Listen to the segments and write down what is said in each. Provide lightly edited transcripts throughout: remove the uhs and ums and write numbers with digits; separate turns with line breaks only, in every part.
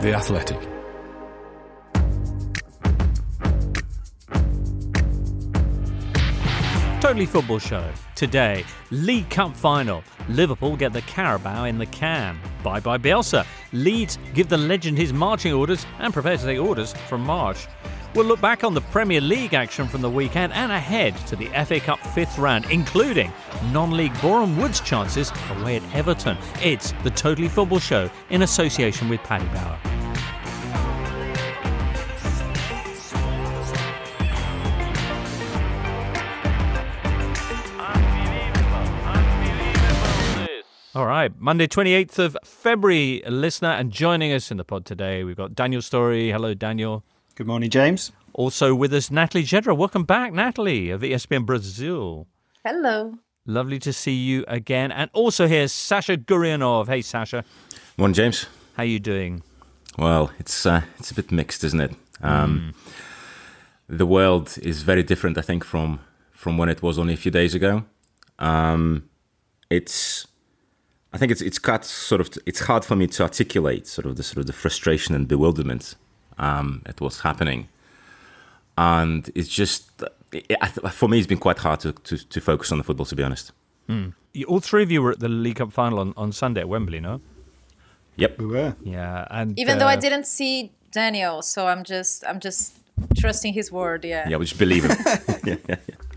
The Athletic.
Totally Football Show. Today, League Cup final. Liverpool get the Carabao in the can. Bye-bye Bielsa. Leeds give the legend his marching orders and prepare to take orders from March. We'll look back on the Premier League action from the weekend and ahead to the FA Cup fifth round, including non-league Boreham Wood's chances away at Everton. It's the Totally Football Show in association with Paddy Power. All right, Monday 28th of February, listener, and joining us in the pod today, we've got Daniel Storey. Hello, Daniel.
Good morning, James.
Also with us, Natalie Jedra. Welcome back, Natalie, of ESPN Brazil.
Hello.
Lovely to see you again. And also here's Sasha Gurianov. Hey, Sasha.
Morning, James.
How you doing?
Well, it's a bit mixed, isn't it? The world is very different, I think, from when it was only a few days ago. I think it's hard for me to articulate the frustration and bewilderment at what's happening, and it's just for me it's been quite hard to focus on the football, to be honest.
All three of you were at the League Cup final on Sunday at Wembley, no?
Yep,
we were.
Yeah, and
even though I didn't see Daniel, so I'm just trusting his word. Yeah.
Yeah, we just believe him. yeah.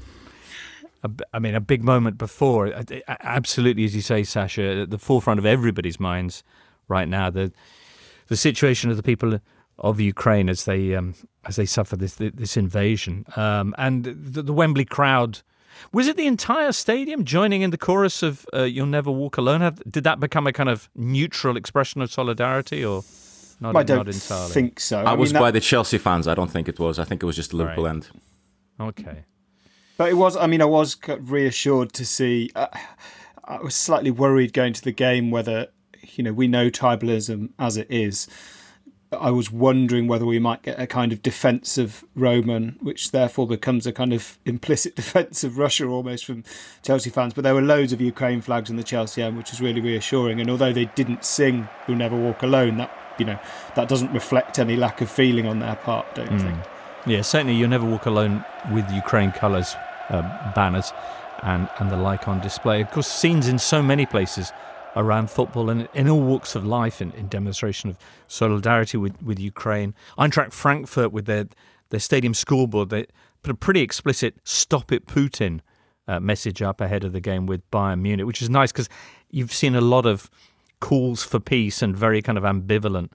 I mean, a big moment before. Absolutely, as you say, Sasha, at the forefront of everybody's minds right now, the situation of the people of Ukraine as they suffer this invasion, and the Wembley crowd. Was it the entire stadium joining in the chorus of "You'll Never Walk Alone"? Did that become a kind of neutral expression of solidarity, or not?
I don't
not entirely
think so.
I was by the Chelsea fans. I don't think it was. I think it was just the Liverpool end.
Okay.
But it was. I mean, I was reassured to see. I was slightly worried going to the game whether, we know tribalism as it is. But I was wondering whether we might get a kind of defence of Roman, which therefore becomes a kind of implicit defence of Russia almost from Chelsea fans. But there were loads of Ukraine flags in the Chelsea end, which was really reassuring. And although they didn't sing "You'll Never Walk Alone," that doesn't reflect any lack of feeling on their part, don't you think?
Yeah, certainly "You'll Never Walk Alone" with Ukraine colours. Banners and the like on display. Of course, scenes in so many places around football and in all walks of life in demonstration of solidarity with Ukraine. Eintracht Frankfurt with their stadium scoreboard, they put a pretty explicit "Stop it, Putin" message up ahead of the game with Bayern Munich, which is nice because you've seen a lot of calls for peace and very kind of ambivalent,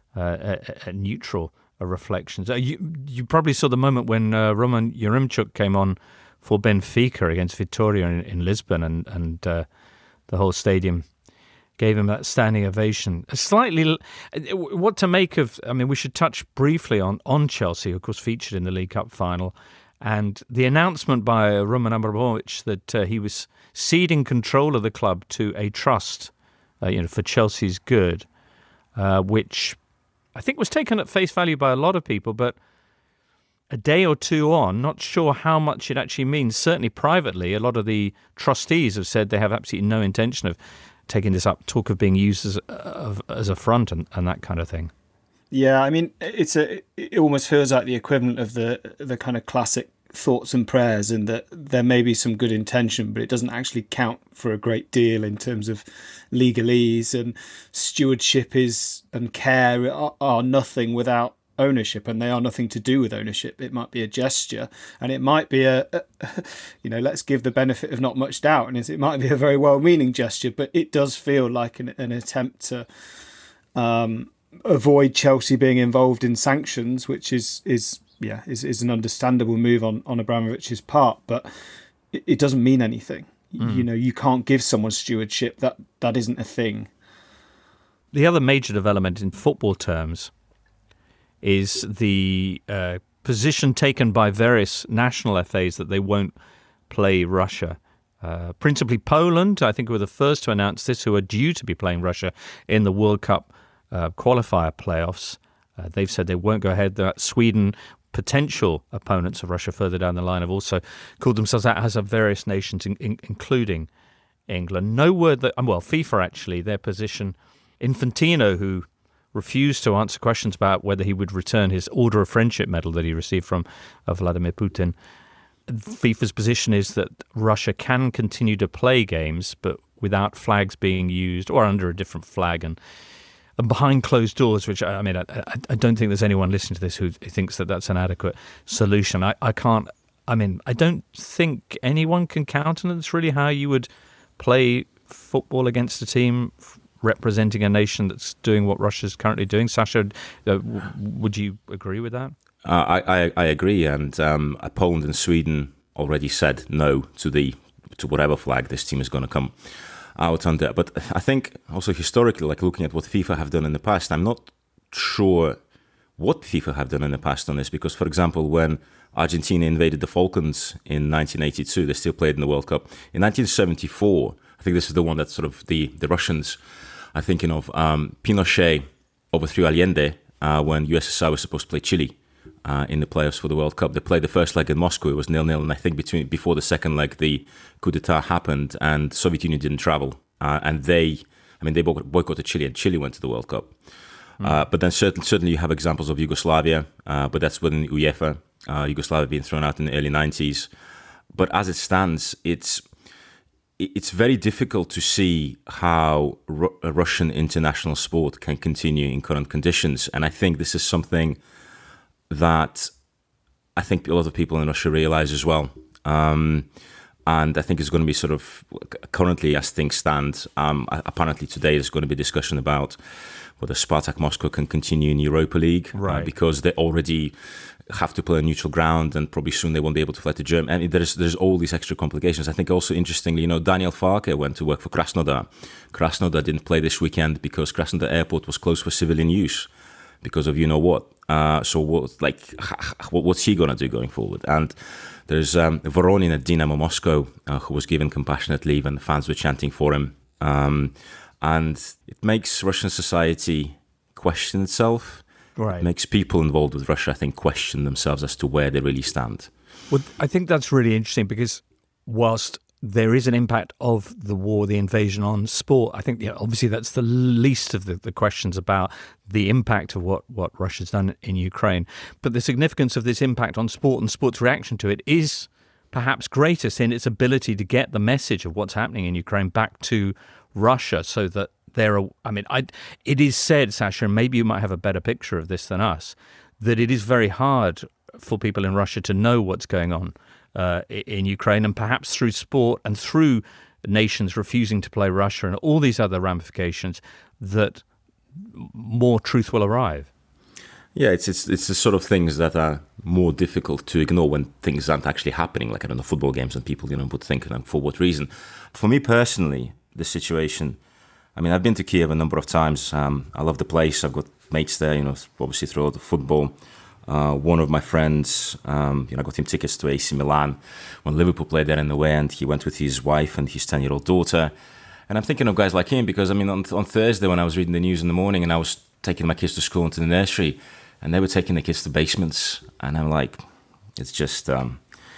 neutral reflections. You probably saw the moment when Roman Yaremchuk came on for Benfica against Vitória in Lisbon, and the whole stadium gave him that standing ovation. What to make of? I mean, we should touch briefly on Chelsea, of course, featured in the League Cup final, and the announcement by Roman Abramovich that he was ceding control of the club to a trust, for Chelsea's good, which I think was taken at face value by a lot of people, but a day or two on, not sure how much it actually means. Certainly privately, a lot of the trustees have said they have absolutely no intention of taking this up, talk of being used as a front and that kind of thing.
Yeah, I mean, it almost feels like the equivalent of the kind of classic thoughts and prayers, in that there may be some good intention, but it doesn't actually count for a great deal in terms of legalese, and stewardship and care are nothing without ownership, and they are nothing to do with ownership. It might be a gesture, and it might be let's give the benefit of not much doubt, and it might be a very well-meaning gesture, but it does feel like an attempt to avoid Chelsea being involved in sanctions, which is an understandable move on Abramovich's part, but it doesn't mean anything. You can't give someone stewardship. That isn't a thing.
The other major development in football terms is the position taken by various national FAs that they won't play Russia. Principally Poland, I think, were the first to announce this, who are due to be playing Russia in the World Cup qualifier playoffs. They've said they won't go ahead. Sweden, potential opponents of Russia further down the line, have also called themselves out, as have various nations, including England. No word that, FIFA actually, their position, Infantino, who refused to answer questions about whether he would return his Order of Friendship medal that he received from Vladimir Putin. FIFA's position is that Russia can continue to play games, but without flags being used or under a different flag and behind closed doors, which, I mean, I don't think there's anyone listening to this who thinks that that's an adequate solution. I don't think anyone can countenance really how you would play football against a team representing a nation that's doing what Russia's currently doing. Sasha, would you agree with that?
I agree, and Poland and Sweden already said no to whatever flag this team is going to come out under. But I think also historically, like looking at what FIFA have done in the past, I'm not sure what FIFA have done in the past on this, because, for example, when Argentina invaded the Falklands in 1982, they still played in the World Cup. In 1974, I think this is the one that sort of the Russians are thinking of, Pinochet overthrew Allende when USSR was supposed to play Chile in the playoffs for the World Cup. They played the first leg in Moscow. It was 0-0, and I think before the second leg, the coup d'etat happened, and the Soviet Union didn't travel. And they boycotted Chile, and Chile went to the World Cup. But then certainly you have examples of Yugoslavia, but that's within UEFA. Yugoslavia being thrown out in the early 90s. But as it stands, it's very difficult to see how Russian international sport can continue in current conditions. And I think this is something that I think a lot of people in Russia realize as well. And I think it's going to be sort of, currently as things stand, apparently today there's going to be discussion about whether Spartak Moscow can continue in Europa League,
right?
Because they already have to play on neutral ground, and probably soon they won't be able to fly to Germany. I mean, there's all these extra complications. I think also interestingly, Daniel Farke went to work for Krasnodar. Krasnodar didn't play this weekend because Krasnodar Airport was closed for civilian use because of what. So what's he gonna do going forward? And there's Voronin at Dynamo Moscow who was given compassionate leave, and the fans were chanting for him. And it makes Russian society question itself.
Right.
It makes people involved with Russia, I think, question themselves as to where they really stand.
Well, I think that's really interesting, because whilst there is an impact of the war, the invasion on sport, I think obviously that's the least of the questions about the impact of what Russia's done in Ukraine. But the significance of this impact on sport and sport's reaction to it is perhaps greatest in its ability to get the message of what's happening in Ukraine back to Russia, so that it is said, Sasha, and maybe you might have a better picture of this than us, that it is very hard for people in Russia to know what's going on in Ukraine, and perhaps through sport and through nations refusing to play Russia and all these other ramifications, that more truth will arrive.
Yeah, it's the sort of things that are more difficult to ignore when things aren't actually happening, like, I don't know, football games, and people, would think, for what reason. For me personally, the situation, I've been to Kiev a number of times. I love the place. I've got mates there, obviously throughout the football. One of my friends, I got him tickets to AC Milan when Liverpool played there in the way, and he went with his wife and his 10-year-old daughter. And I'm thinking of guys like him because, on Thursday when I was reading the news in the morning and I was taking my kids to school and to the nursery, and they were taking the kids to basements, and I'm like, it's just, on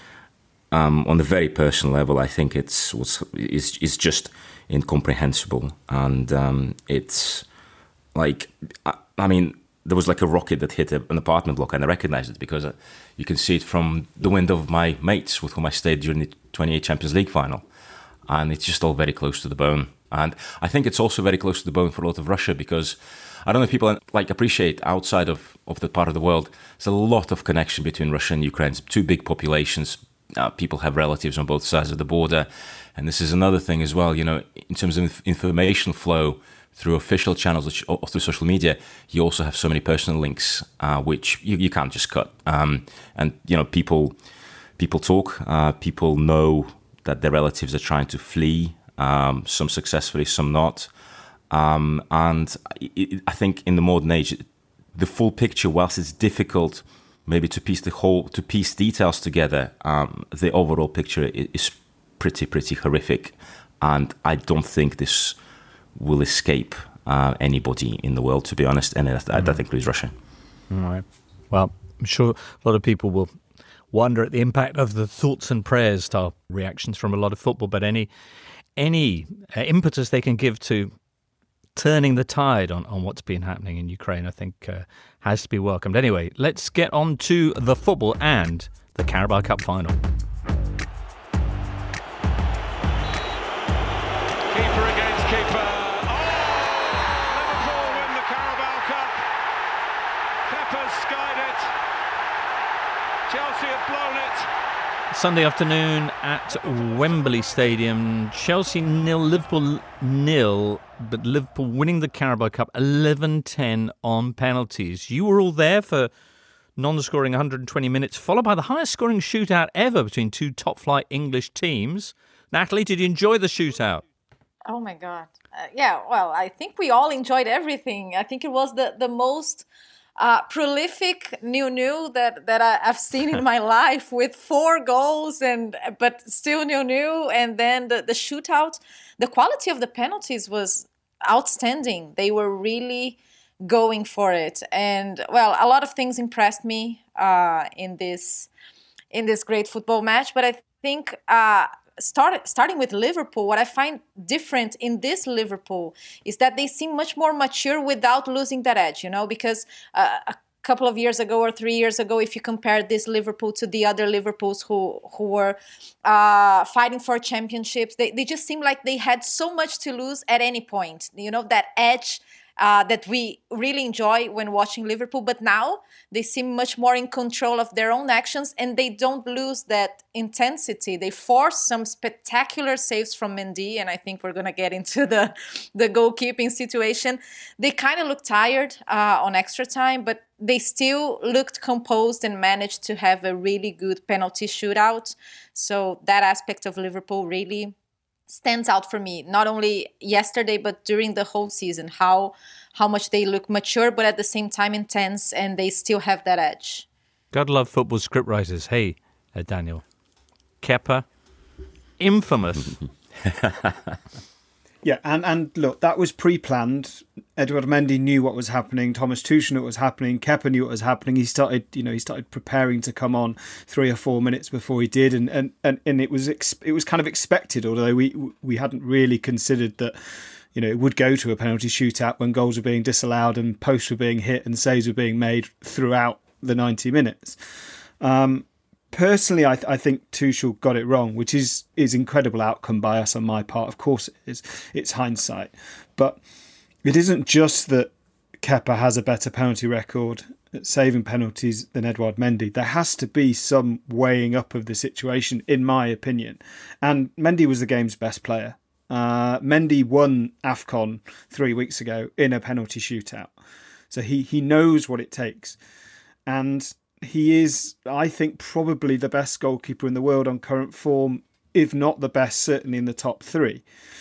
the very personal level, I think it's just incomprehensible. And it's like, there was like a rocket that hit an apartment block, and I recognized it because you can see it from the window of my mates with whom I stayed during the 28 Champions League final. And it's just all very close to the bone. And I think it's also very close to the bone for a lot of Russia, because I don't know if people appreciate outside of the part of the world, there's a lot of connection between Russia and Ukraine. It's two big populations. People have relatives on both sides of the border. And this is another thing as well, in terms of information flow through official channels or through social media, you also have so many personal links, which you can't just cut. And people talk, people know that their relatives are trying to flee, some successfully, some not. And I think in the modern age, the full picture, whilst it's difficult maybe to piece details together, the overall picture is pretty horrific. And I don't think this will escape anybody in the world, to be honest. And that includes Russia.
All right. Well, I'm sure a lot of people will wonder at the impact of the thoughts and prayers style reactions from a lot of football, but any impetus they can give to turning the tide on what's been happening in Ukraine, I think, has to be welcomed. Anyway, let's get on to the football and the Carabao Cup final.
Keeper against keeper. Liverpool win the Carabao Cup. Kepa's skied it. Chelsea have blown it.
Sunday afternoon at Wembley Stadium, Chelsea 0, Liverpool 0, but Liverpool winning the Carabao Cup 11-10 on penalties. You were all there for non-scoring 120 minutes, followed by the highest scoring shootout ever between two top-flight English teams. Natalie, did you enjoy the shootout?
Oh my God. Yeah, well, I think we all enjoyed everything. I think it was the most prolific new that I've seen in my life, with 4 goals but still new. And then the shootout, the quality of the penalties was outstanding. They were really going for it. And well, a lot of things impressed me in this great football match. But I think starting with Liverpool, what I find different in this Liverpool is that they seem much more mature without losing that edge, because a couple of years ago or 3 years ago, if you compare this Liverpool to the other Liverpools who were fighting for championships, they just seem like they had so much to lose at any point, that edge that we really enjoy when watching Liverpool. But now they seem much more in control of their own actions, and they don't lose that intensity. They force some spectacular saves from Mendy, and I think we're going to get into the goalkeeping situation. They kind of looked tired on extra time, but they still looked composed and managed to have a really good penalty shootout. So that aspect of Liverpool really stands out for me, not only yesterday, but during the whole season, how much they look mature, but at the same time intense, and they still have that edge.
God love football scriptwriters. Hey, Daniel. Kepa, infamous.
Yeah, and look, that was pre-planned. Edouard Mendy knew what was happening. Thomas Tuchel knew what was happening. Kepa knew what was happening. He started preparing to come on 3 or 4 minutes before he did, and it was kind of expected. Although we hadn't really considered that, it would go to a penalty shootout when goals were being disallowed and posts were being hit and saves were being made throughout the 90 minutes. Personally, I think Tuchel got it wrong, which is incredible outcome by us on my part. Of course it is. It's hindsight. But it isn't just that Kepa has a better penalty record at saving penalties than Edouard Mendy. There has to be some weighing up of the situation, in my opinion. And Mendy was the game's best player. Mendy won AFCON 3 weeks ago in a penalty shootout. So he knows what it takes. And he is, I think, probably the best goalkeeper in the world on current form, if not the best, certainly in the top 3.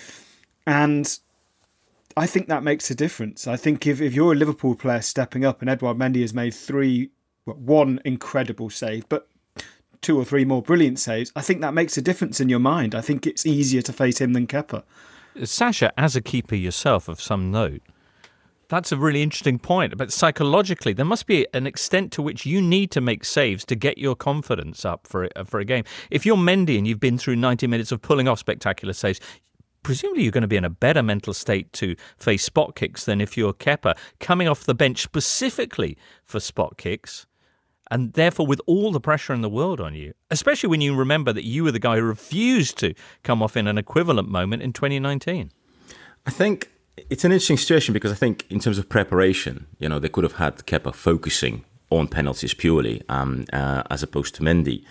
And I think that makes a difference. I think if you're a Liverpool player stepping up and Edouard Mendy has made one incredible save, but 2 or 3 more brilliant saves, I think that makes a difference in your mind. I think it's easier to face him than Kepa.
Sasha, as a keeper yourself of some note, that's a really interesting point. But psychologically, there must be an extent to which you need to make saves to get your confidence up for a game. If you're Mendy and you've been through 90 minutes of pulling off spectacular saves, presumably you're going to be in a better mental state to face spot kicks than if you're Kepa, coming off the bench specifically for spot kicks, and therefore with all the pressure in the world on you, especially when you remember that you were the guy who refused to come off in an equivalent moment in 2019.
I think it's an interesting situation because I think in terms of preparation, they could have had Kepa focusing on penalties purely as opposed to Mendy.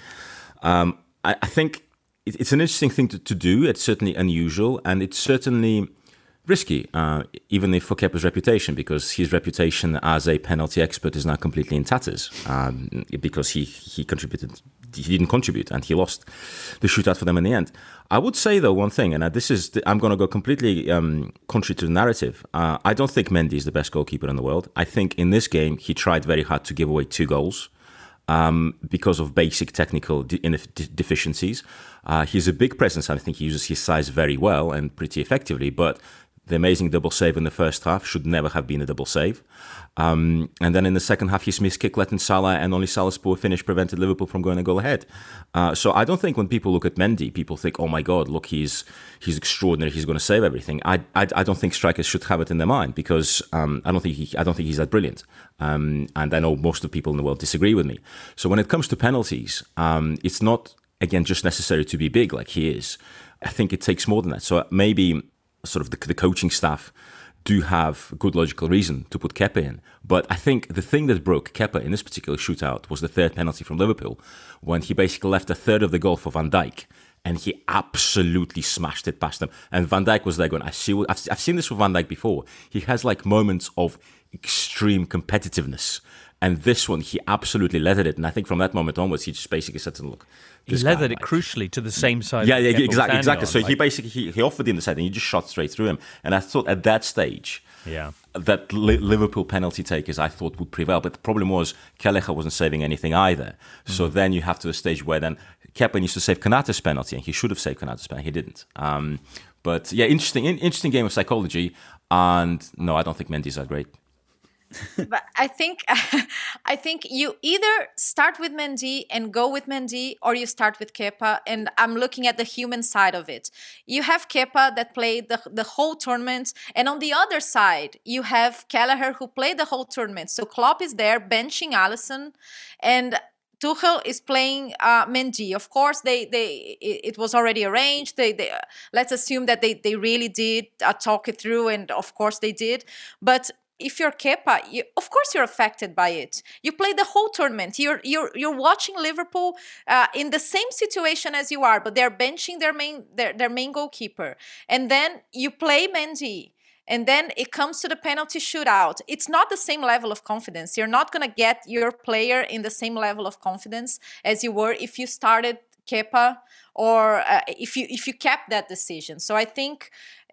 I think it's an interesting thing to do. It's certainly unusual and it's certainly risky, even if for Kepa's reputation, because his reputation as a penalty expert is now completely in tatters because he didn't contribute and he lost the shootout for them in the end. I would say, though, one thing, and I'm going to go completely contrary to the narrative. I don't think Mendy is the best goalkeeper in the world. I think in this game, he tried very hard to give away 2 goals because of basic technical deficiencies. He's a big presence, and I think he uses his size very well and pretty effectively, but The amazing double save in the first half should never have been a double save. And then in the second half, his missed kick letting Salah, and only Salah's poor finish prevented Liverpool from going a goal ahead. So I don't think when people look at Mendy, people think, oh my God, look, he's extraordinary, he's going to save everything. I don't think strikers should have it in their mind, because I don't think he's that brilliant. And I know most of the people in the world disagree with me. So when it comes to penalties, it's not, again, just necessary to be big like he is. I think it takes more than that. So maybe sort of the coaching staff do have good logical reason to put Kepa in. But I think the thing that broke Kepa in this particular shootout was the third penalty from Liverpool, when he basically left a third of the goal for Van Dijk, and he absolutely smashed it past him. And Van Dijk was there going, I've seen this with Van Dijk before. He has like moments of extreme competitiveness. And this one, he absolutely leathered it. And I think from that moment onwards, he just basically said to him, look,
he leathered it crucially to the same side.
Yeah, exactly. So he basically he offered him the side, and he just shot straight through him. And I thought at that stage, that Liverpool penalty takers, I thought, would prevail. But the problem was Kelleher wasn't saving anything either. So then you have to a stage where then Kepa needs to save Konaté's penalty, and he should have saved Konaté's penalty. He didn't. But yeah, interesting game of psychology. And no, I don't think Mendy's that great.
But I think you either start with Mendy and go with Mendy, or you start with Kepa. And I'm looking at the human side of it. You have Kepa that played the whole tournament, and on the other side you have Kelleher, who played the whole tournament. So Klopp is there benching Alisson, and Tuchel is playing Mendy. Of course, it was already arranged. They let's assume that they really did talk it through, and of course they did. But if you're Kepa, of course you're affected by it. You played the whole tournament. You're watching Liverpool in the same situation as you are, but they're benching their main goalkeeper, and then you play Mendy. And then it comes to the penalty shootout. It's not the same level of confidence. You're not going to get your player in the same level of confidence as you were if you started Kepa, or if you kept that decision. So I think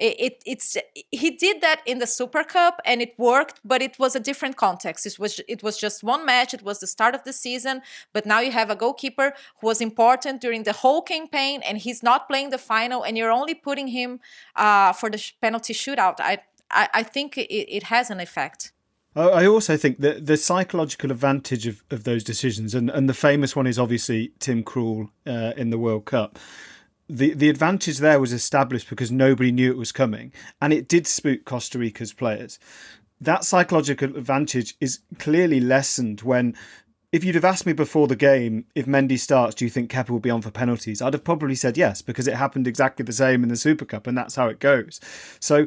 he did that in the Super Cup, and it worked, but it was a different context. It was just one match. It was the start of the season, but now you have a goalkeeper who was important during the whole campaign, and he's not playing the final, and you're only putting him for the penalty shootout. I think it has an effect.
I also think that the psychological advantage of those decisions, and the famous one is obviously Tim Krul in the World Cup. The advantage there was established because nobody knew it was coming, and it did spook Costa Rica's players. That psychological advantage is clearly lessened when, if you'd have asked me before the game, if Mendy starts, do you think Kepa will be on for penalties? I'd have probably said yes, because it happened exactly the same in the Super Cup, and that's how it goes. So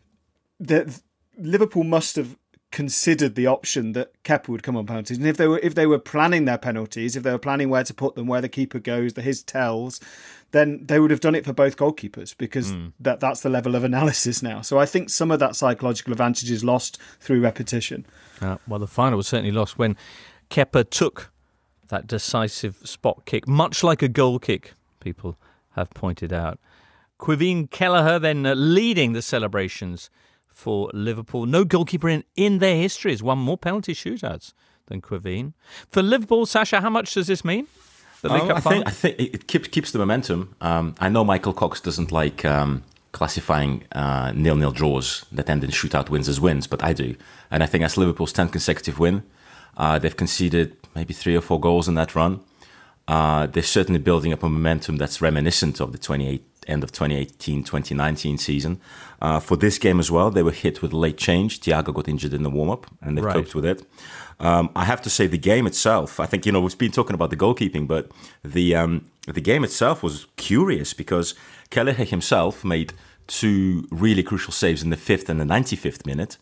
Liverpool must have considered the option that Kepa would come on penalties, and if they were planning their penalties, if they were planning where to put them, where the keeper goes, his tells, then they would have done it for both goalkeepers, because that's the level of analysis now. So I think some of that psychological advantage is lost through repetition.
Well, the final was certainly lost when Kepa took that decisive spot kick, much like a goal kick, people have pointed out. Caoimhín Kelleher then leading the celebrations for Liverpool. No goalkeeper in their history has won more penalty shootouts than Caoimhín. For Liverpool, Sasha, how much does this mean?
I think it keeps the momentum. I know Michael Cox doesn't like classifying 0-0 draws that end in shootout wins as wins, but I do. And I think that's Liverpool's 10th consecutive win. They've conceded maybe 3 or 4 goals in that run. They're certainly building up a momentum that's reminiscent of the end of 2018-2019 season. For this game as well, they were hit with late change. Thiago got injured in the warm-up, and they've coped with it. I have to say, the game itself, I think, we've been talking about the goalkeeping, but the game itself was curious, because Kelleher himself made 2 really crucial saves in the 5th and the 95th minute.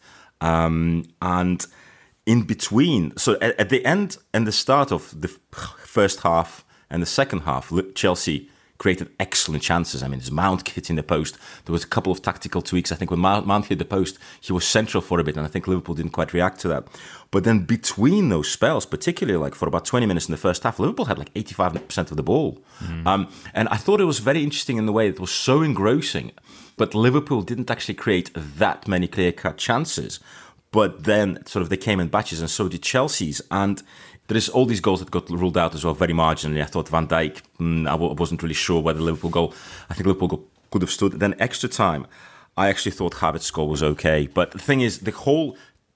And in between, so at the end and the start of the first half and the second half, Chelsea created excellent chances. I mean, there's Mount hitting the post. There was a couple of tactical tweaks. I think when Mount hit the post, he was central for a bit, and I think Liverpool didn't quite react to that. But then between those spells, particularly like for about 20 minutes in the first half, Liverpool had like 85% of the ball. And I thought it was very interesting in the way it was so engrossing, but Liverpool didn't actually create that many clear-cut chances. But then sort of they came in batches, and so did Chelsea's. And there's all these goals that got ruled out as well, very marginally. I thought Van Dijk, I wasn't really sure whether Liverpool goal, I think Liverpool goal could have stood. Then extra time. I actually thought Havertz's score was okay. But the thing is, the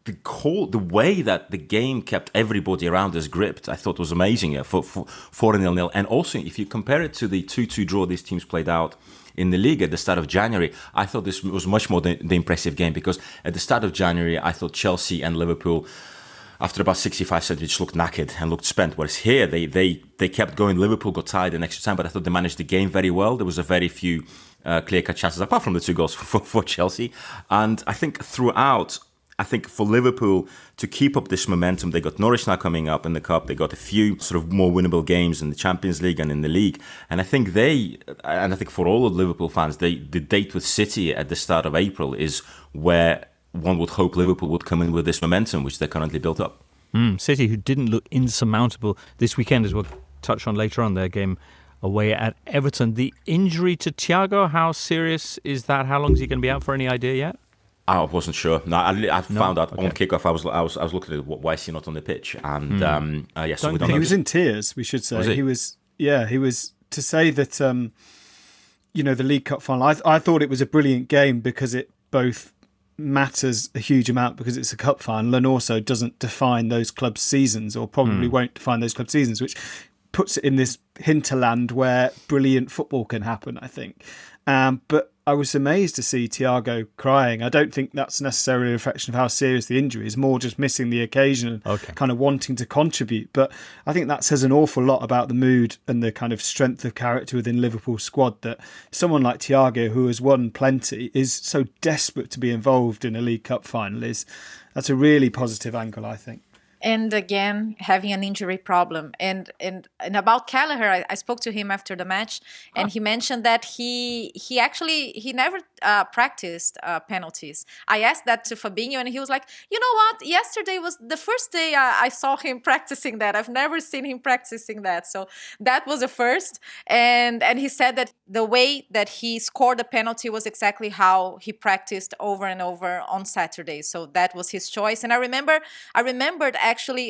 way that the game kept everybody around us gripped, I thought was amazing for 4-0. And also, if you compare it to the 2-2 draw these teams played out in the league at the start of January, I thought this was much more the impressive game, because at the start of January, I thought Chelsea and Liverpool, after about 65 seconds, looked knackered and looked spent. Whereas here, they kept going. Liverpool got tired in extra time, but I thought they managed the game very well. There was a very few clear-cut chances, apart from the 2 goals for Chelsea. And I think throughout, for Liverpool to keep up this momentum, they got Norwich now coming up in the Cup. They got a few sort of more winnable games in the Champions League and in the league. And I think for all of Liverpool fans, the date with City at the start of April is where one would hope Liverpool would come in with this momentum, which they're currently built up.
City, who didn't look insurmountable this weekend, as we'll touch on later on, their game away at Everton. The injury to Thiago, how serious is that? How long is he going to be out for? Any idea yet?
I wasn't sure. No, I found out on kickoff. I was looking at why is he not on the pitch? And so we don't know.
He was in tears, we should say. He was to say that. The League Cup final. I thought it was a brilliant game because it both matters a huge amount because it's a cup final, and also doesn't define those clubs' seasons, or probably won't define those clubs' seasons, which puts it in this hinterland where brilliant football can happen, I think. But I was amazed to see Thiago crying. I don't think that's necessarily a reflection of how serious the injury is, more just missing the occasion and kind of wanting to contribute. But I think that says an awful lot about the mood and the kind of strength of character within Liverpool's squad, that someone like Thiago, who has won plenty, is so desperate to be involved in a League Cup final. That's a really positive angle, I think.
And again, having an injury problem. And about Kelleher, I spoke to him after the match, and he mentioned that he never practiced penalties. I asked that to Fabinho, and he was like, you know what? Yesterday was the first day I saw him practicing that. I've never seen him practicing that. So that was a first. And he said that the way that he scored the penalty was exactly how he practiced over and over on Saturday. So that was his choice. And I remembered actually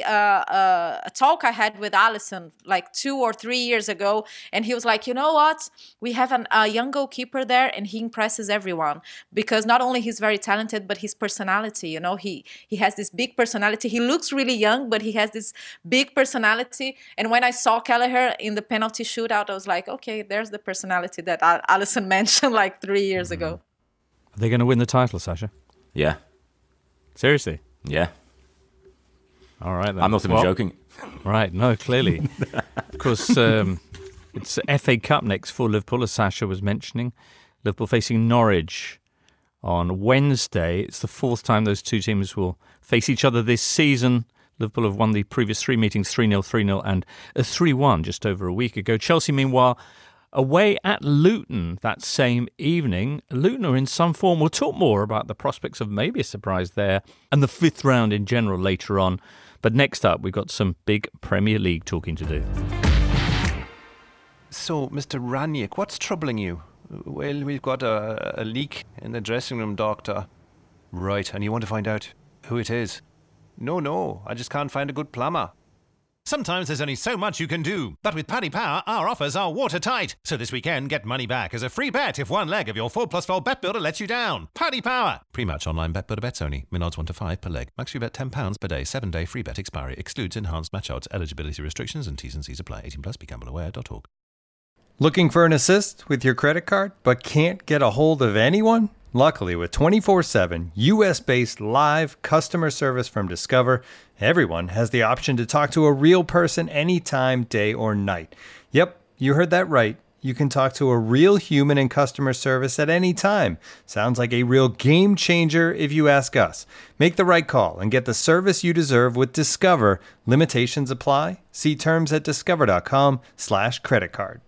a talk I had with Alisson like 2 or 3 years ago, and he was like, you know what, we have a young goalkeeper there, and he impresses everyone because not only he's very talented, but his personality, he has this big personality. He looks really young, but he has this big personality. And when I saw Kelleher in the penalty shootout, I was like, okay, there's the personality that Alisson mentioned like 3 years ago.
Are they going to win the title, Sasha?
Yeah.
Seriously?
Yeah.
All right, then.
I'm not even joking.
Right, no, clearly. Of course, it's FA Cup next for Liverpool, as Sasha was mentioning. Liverpool facing Norwich on Wednesday. It's the 4th time those two teams will face each other this season. Liverpool have won the previous 3 meetings 3-0, 3-0 and a 3-1 just over a week ago. Chelsea, meanwhile, away at Luton that same evening. Luton are in some form. We'll talk more about the prospects of maybe a surprise there and the 5th round in general later on. But next up, we've got some big Premier League talking to do.
So, Mr. Ranić, what's troubling you? Well, we've got a leak in the dressing room, doctor. Right, and you want to find out who it is? No, I just can't find a good plumber.
Sometimes there's only so much you can do. But with Paddy Power, our offers are watertight. So this weekend, get money back as a free bet if one leg of your 4+4 bet builder lets you down. Paddy Power. Pre-match online bet builder bets only. Min odds 1 to 5 per leg. Max free bet £10 per day. 7-day free bet expiry. Excludes enhanced match odds. Eligibility restrictions and T's and C's apply. 18+. BeGambleAware.org.
Looking for an assist with your credit card but can't get a hold of anyone? Luckily, with 24/7 US-based live customer service from Discover, everyone has the option to talk to a real person anytime, day or night. Yep, you heard that right. You can talk to a real human in customer service at any time. Sounds like a real game changer if you ask us. Make the right call and get the service you deserve with Discover. Limitations apply. See terms at discover.com/creditcard.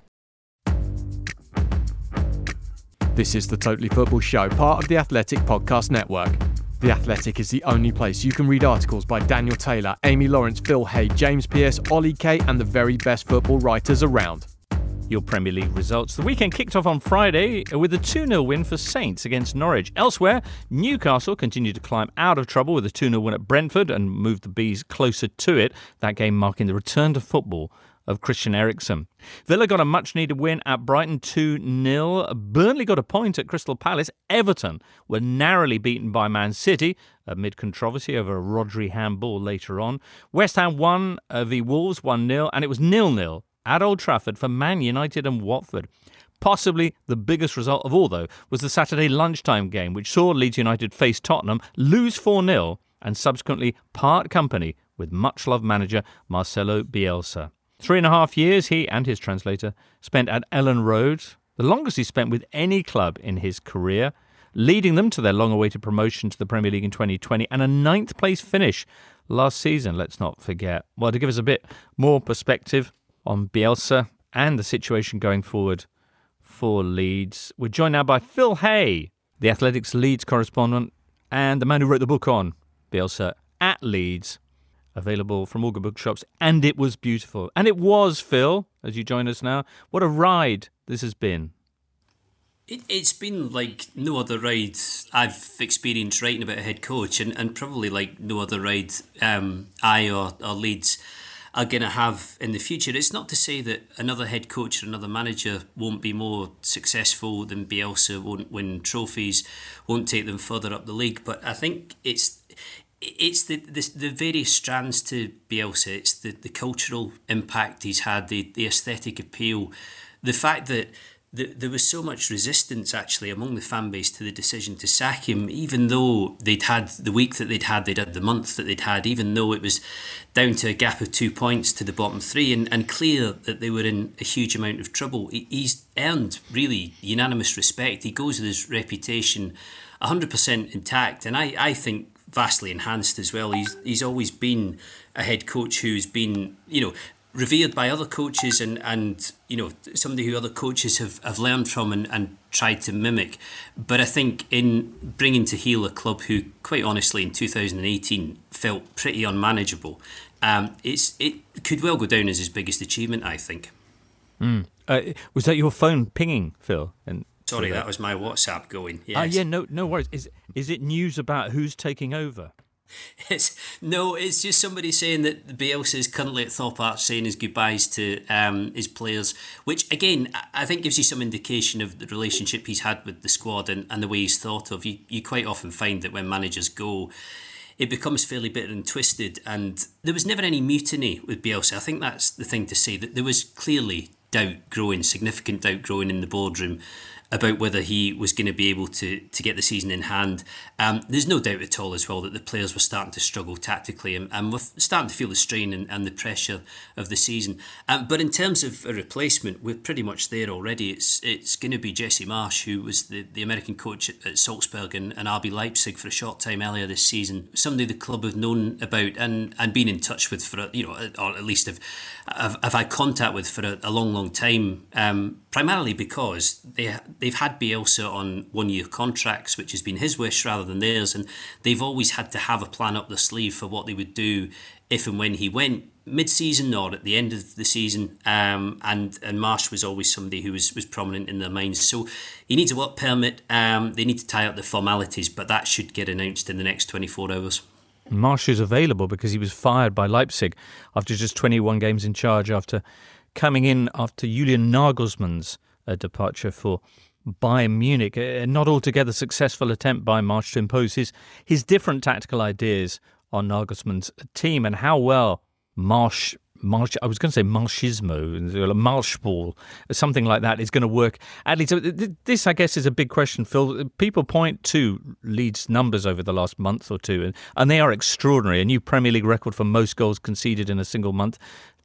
This is the Totally Football Show, part of the Athletic Podcast Network. The Athletic is the only place you can read articles by Daniel Taylor, Amy Lawrence, Phil Hay, James Pearce, Ollie Kay, and the very best football writers around.
Your Premier League results. The weekend kicked off on Friday with a 2-0 win for Saints against Norwich. Elsewhere, Newcastle continued to climb out of trouble with a 2-0 win at Brentford and moved the Bees closer to it. That game marking the return to football of Christian Eriksen. Villa got a much-needed win at Brighton 2-0. Burnley got a point at Crystal Palace. Everton were narrowly beaten by Man City amid controversy over a Rodri handball later on. West Ham won v Wolves 1-0, and it was 0-0 at Old Trafford for Man United and Watford. Possibly the biggest result of all, though, was the Saturday lunchtime game, which saw Leeds United face Tottenham, lose 4-0, and subsequently part company with much-loved manager Marcelo Bielsa. 3.5 years he and his translator spent at Ellen Road, the longest he spent with any club in his career, leading them to their long-awaited promotion to the Premier League in 2020 and a 9th place finish last season, let's not forget. Well, to give us a bit more perspective on Bielsa and the situation going forward for Leeds, we're joined now by Phil Hay, the Athletics Leeds correspondent and the man who wrote the book on Bielsa at Leeds, available from all good bookshops, and it was beautiful. And it was, Phil, as you join us now. What a ride this has been.
It's been like no other ride I've experienced writing about a head coach, and probably like no other ride I or Leeds are going to have in the future. It's not to say that another head coach or another manager won't be more successful than Bielsa, won't win trophies, won't take them further up the league, but I think it's the various strands to Bielsa. It's the cultural impact he's had, the aesthetic appeal, the fact that there was so much resistance actually among the fan base to the decision to sack him, even though they'd had the week that they'd had the month that they'd had, even though it was down to a gap of 2 points to the bottom three and clear that they were in a huge amount of trouble. He's earned really unanimous respect. He goes with his reputation 100% intact, and I think vastly enhanced as well. He's always been a head coach who's been, revered by other coaches and somebody who other coaches have learned from and tried to mimic. But I think in bringing to heel a club who, quite honestly, in 2018 felt pretty unmanageable, it could well go down as his biggest achievement, I think.
Was that your phone pinging, Phil?
Sorry, that was my WhatsApp going. Yes.
No worries. Is it news about who's taking over?
It's just somebody saying that Bielsa is currently at Thorpe Arch saying his goodbyes to his players, which again I think gives you some indication of the relationship he's had with the squad and the way he's thought of. You quite often find that when managers go, it becomes fairly bitter and twisted, and there was never any mutiny with Bielsa. I think that's the thing to say, that there was clearly significant doubt growing in the boardroom about whether he was going to be able to get the season in hand. There's no doubt at all as well that the players were starting to struggle tactically and were starting to feel the strain and the pressure of the season. But in terms of a replacement, we're pretty much there already. It's going to be Jesse Marsch, who was the American coach at Salzburg and RB Leipzig for a short time earlier this season. Somebody the club have known about and been in touch with for, or at least have had contact with for a long time, primarily because they've had Bielsa on 1-year contracts, which has been his wish rather than theirs, and they've always had to have a plan up their sleeve for what they would do if and when he went mid-season or at the end of the season, and Marsch was always somebody who was prominent in their minds. So he needs a work permit. They need to tie up the formalities, but that should get announced in the next 24 hours.
Marsch is available because he was fired by Leipzig after just 21 games in charge, after coming in after Julian Nagelsmann's departure for Bayern Munich. A not altogether successful attempt by Marsch to impose his different tactical ideas on Nagelsmann's team, and how well Marsch, I was going to say Marschismo, Marschball, something like that, is going to work. At least this, I guess, is a big question, Phil. People point to Leeds' numbers over the last month or two, and they are extraordinary. A new Premier League record for most goals conceded in a single month,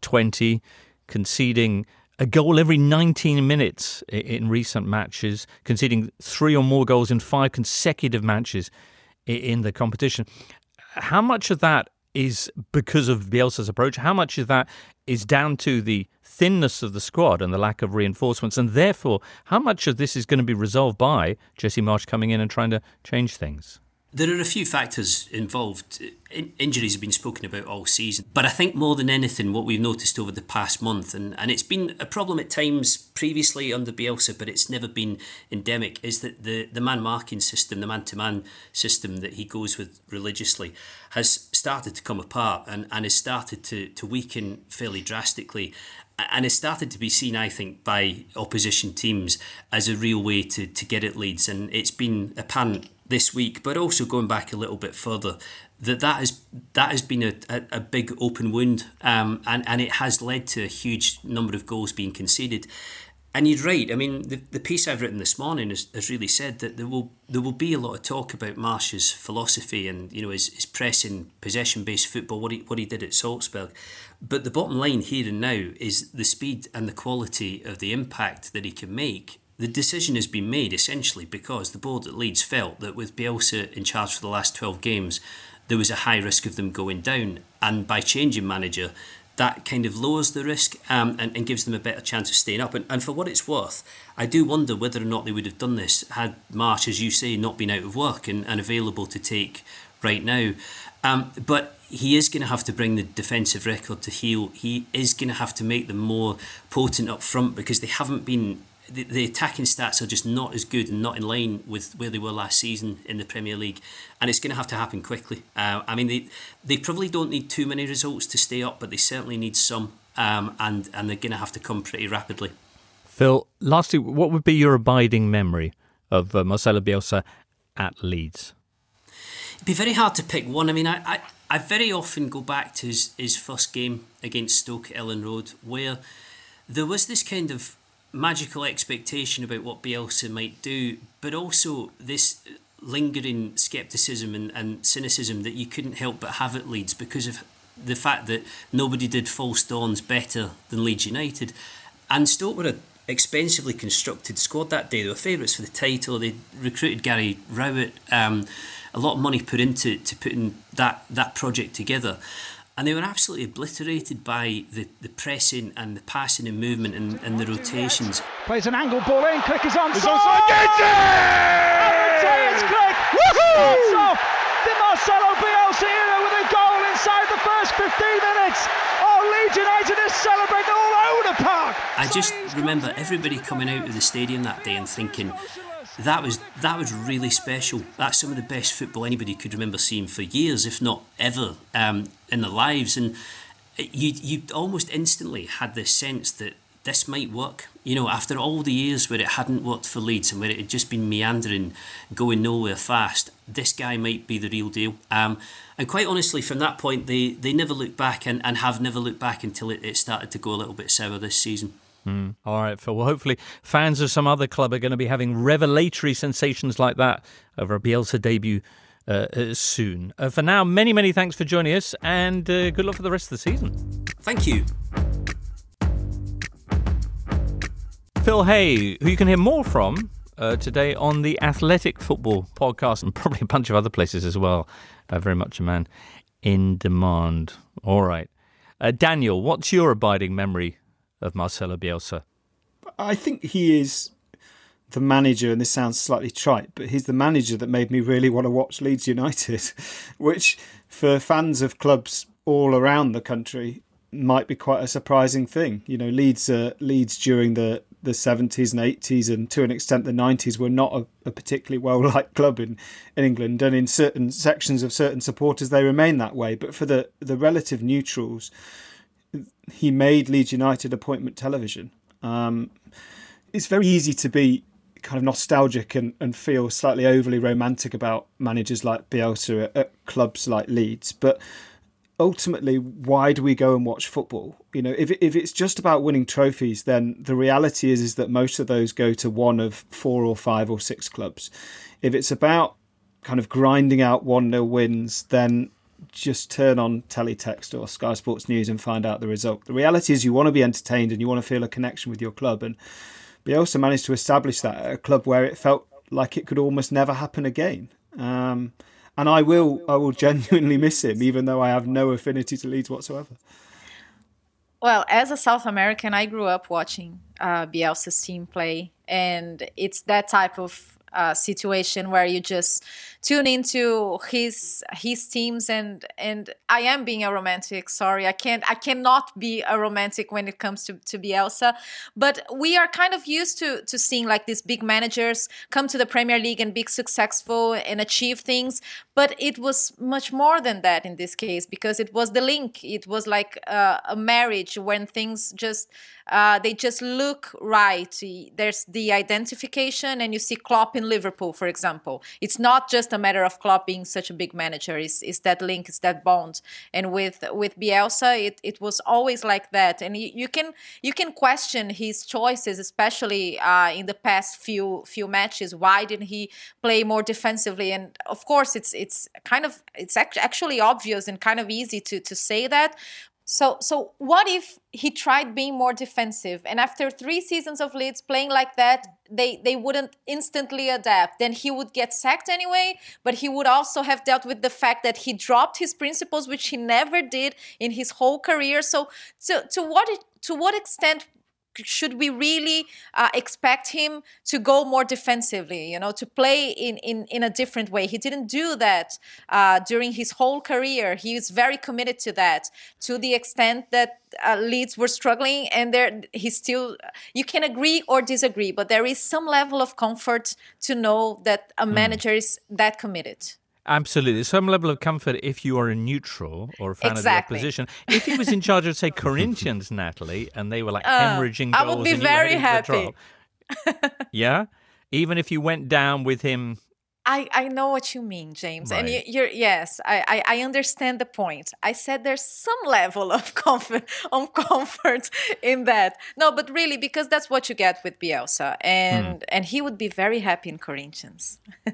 20, conceding a goal every 19 minutes in recent matches, conceding 3 or more goals in 5 consecutive matches in the competition. How much of that is because of Bielsa's approach? How much of that is down to the thinness of the squad and the lack of reinforcements? And therefore, how much of this is going to be resolved by Jesse Marsch coming in and trying to change things?
There are a few factors involved. Injuries have been spoken about all season, but I think more than anything what we've noticed over the past month, and it's been a problem at times previously under Bielsa, but it's never been endemic, is that the man marking system, the man-to-man system that he goes with religiously, has started to come apart and has started to weaken fairly drastically. And it started to be seen, I think, by opposition teams as a real way to get at Leeds. And it's been apparent this week, but also going back a little bit further, that has been a big open wound, and it has led to a huge number of goals being conceded. And you're right. I mean, the piece I've written this morning has really said that there will be a lot of talk about Marsch's philosophy and, you know, his pressing, possession-based football, what he did at Salzburg. But the bottom line here and now is the speed and the quality of the impact that he can make. The decision has been made essentially because the board at Leeds felt that with Bielsa in charge for the last 12 games, there was a high risk of them going down. And by changing manager, that kind of lowers the risk and gives them a better chance of staying up. And for what it's worth, I do wonder whether or not they would have done this had Marsch, as you say, not been out of work and available to take right now. But he is going to have to bring the defensive record to heel. He is going to have to make them more potent up front because they haven't been... The attacking stats are just not as good and not in line with where they were last season in the Premier League, and it's going to have to happen quickly. I mean, they probably don't need too many results to stay up, but they certainly need some, and they're going to have to come pretty rapidly.
Phil, lastly, what would be your abiding memory of Marcelo Bielsa at Leeds?
It'd be very hard to pick one. I mean, I very often go back to his first game against Stoke at Ellen Road, where there was this kind of magical expectation about what Bielsa might do, but also this lingering scepticism and cynicism that you couldn't help but have at Leeds because of the fact that nobody did false dawns better than Leeds United. And Stoke were an expensively constructed squad that day. They were favourites for the title. They recruited Gary Rowett. A lot of money put into putting that project together. And they were absolutely obliterated by the pressing and the passing and movement and the rotations.
Plays an angle ball in, Klich is onside! Gets it! Matthias Klich starts off the Marcelo Bielsa era with a goal inside the first 15 minutes. Oh, Leeds United is celebrating all over the park!
I just remember everybody coming out of the stadium that day and thinking, that was really special. That's some of the best football anybody could remember seeing for years, if not ever, in their lives. And you almost instantly had this sense that this might work. You know, after all the years where it hadn't worked for Leeds and where it had just been meandering, going nowhere fast, this guy might be the real deal. And quite honestly, from that point, they never looked back and have never looked back until it started to go a little bit sour this season.
All right, Phil. Well, hopefully fans of some other club are going to be having revelatory sensations like that over a Bielsa debut soon. For now, many, many thanks for joining us and good luck for the rest of the season.
Thank you.
Phil Hay, who you can hear more from today on the Athletic Football podcast and probably a bunch of other places as well. Very much a man in demand. All right. Daniel, what's your abiding memory of Marcelo Bielsa?
I think he is the manager, and this sounds slightly trite, but he's the manager that made me really want to watch Leeds United, which for fans of clubs all around the country might be quite a surprising thing. You know, Leeds during the 70s and 80s and to an extent the 90s were not a particularly well-liked club in England, and in certain sections of certain supporters they remain that way. But for the relative neutrals, he made Leeds United appointment television. It's very easy to be kind of nostalgic and feel slightly overly romantic about managers like Bielsa at clubs like Leeds. But ultimately, why do we go and watch football? You know, if it's just about winning trophies, then the reality is that most of those go to one of 4 or 5 or 6 clubs. If it's about kind of grinding out 1-0 wins, then just turn on Teletext or Sky Sports News and find out the result. The reality is you want to be entertained and you want to feel a connection with your club. And Bielsa managed to establish that at a club where it felt like it could almost never happen again. And I will genuinely miss him, even though I have no affinity to Leeds whatsoever.
Well, as a South American, I grew up watching Bielsa's team play, and it's that type of situation where you just tune into his teams, and I am being a romantic. Sorry, I cannot be a romantic when it comes to Bielsa, but we are kind of used to seeing like these big managers come to the Premier League and be successful and achieve things. But it was much more than that in this case, because it was the link. It was like a marriage when things just they just look right. There's the identification, and you see Klopp in Liverpool, for example. It's not just a matter of Klopp being such a big manager. It's that link, it's that bond. And with Bielsa, it was always like that. And you can question his choices, especially in the past few matches. Why didn't he play more defensively? And of course, it's actually obvious and kind of easy to say that. So what if he tried being more defensive, and after 3 seasons of Leeds playing like that, they wouldn't instantly adapt? Then he would get sacked anyway, but he would also have dealt with the fact that he dropped his principles, which he never did in his whole career. So to what extent should we really expect him to go more defensively, to play in a different way? He didn't do that during his whole career. He is very committed to that, to the extent that Leeds were struggling, and he still, you can agree or disagree, but there is some level of comfort to know that a manager is that committed.
Absolutely. Some level of comfort if you are a neutral or a fan of the opposition. If he was in charge of, say, Corinthians, Natalie, and they were like hemorrhaging goals,
I would be very happy.
Yeah? Even if you went down with him.
I know what you mean, James. Right. And yes, I understand the point. I said there's some level of comfort in that. No, but really, because that's what you get with Bielsa. And he would be very happy in Corinthians.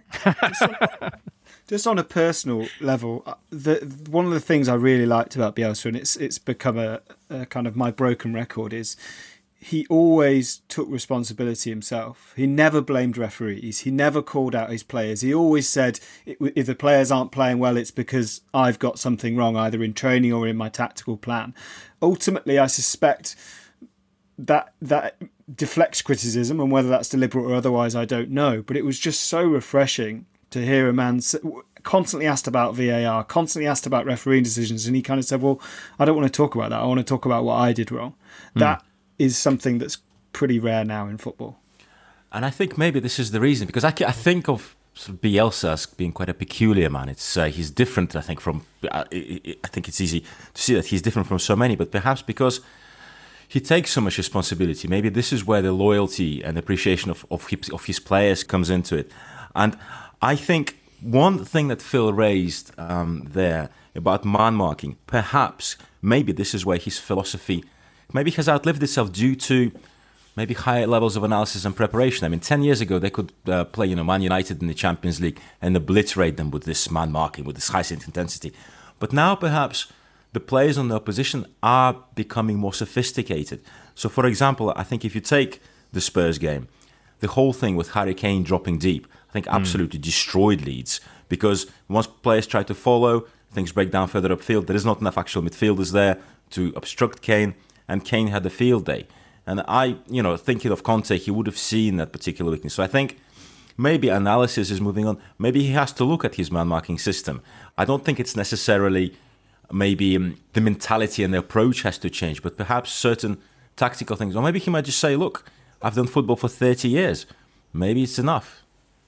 Just on a personal level, one of the things I really liked about Bielsa, and it's become a kind of my broken record, is he always took responsibility himself. He never blamed referees. He never called out his players. He always said, if the players aren't playing well, it's because I've got something wrong, either in training or in my tactical plan. Ultimately, I suspect that deflects criticism, and whether that's deliberate or otherwise, I don't know. But it was just so refreshing to hear a man constantly asked about VAR, constantly asked about refereeing decisions, and he kind of said, well, I don't want to talk about that. I want to talk about what I did wrong. That is something that's pretty rare now in football.
And I think maybe this is the reason, because I think of sort of Bielsa as being quite a peculiar man. It's he's different, I think, from... I think it's easy to see that he's different from so many, but perhaps because he takes so much responsibility. Maybe this is where the loyalty and appreciation of his players comes into it. And I think one thing that Phil raised there about man marking, perhaps, maybe this is where his philosophy maybe has outlived itself due to maybe higher levels of analysis and preparation. I mean, 10 years ago, they could play, Man United in the Champions League and obliterate them with this man marking, with this high intensity. But now, perhaps, the players on the opposition are becoming more sophisticated. So, for example, I think if you take the Spurs game, the whole thing with Harry Kane dropping deep, I think absolutely destroyed Leeds, because once players try to follow, things break down further upfield. There is not enough actual midfielders there to obstruct Kane, and Kane had a field day. And thinking of Conte, he would have seen that particular weakness. So I think maybe analysis is moving on. Maybe he has to look at his man-marking system. I don't think it's necessarily maybe the mentality and the approach has to change, but perhaps certain tactical things. Or maybe he might just say, look, I've done football for 30 years. Maybe it's enough.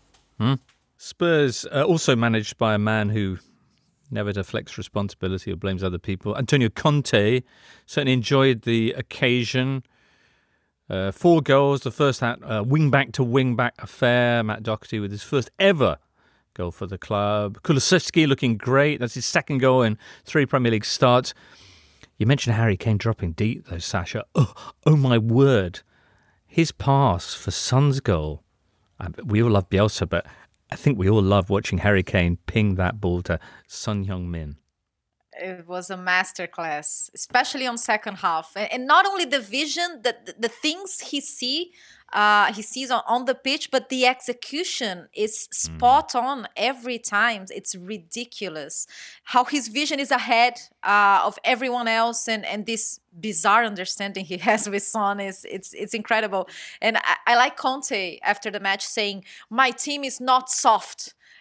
Spurs also managed by a man who never deflects responsibility or blames other people. Antonio Conte certainly enjoyed the occasion. 4 goals, the first wing-back to wing-back affair. Matt Doherty with his first ever goal for the club. Kulusevski looking great. That's his second goal in 3 Premier League starts. You mentioned Harry Kane dropping deep, though, Sasha. Oh my word. His pass for Son's goal. We all love Bielsa, but I think we all love watching Harry Kane ping that ball to Son Heung-min.
It was a masterclass, especially on second half. And not only the vision, the things he sees on the pitch, but the execution is spot on every time. It's ridiculous how his vision is ahead of everyone else, and this bizarre understanding he has with Son it's incredible. And I like Conte after the match saying, "My team is not soft."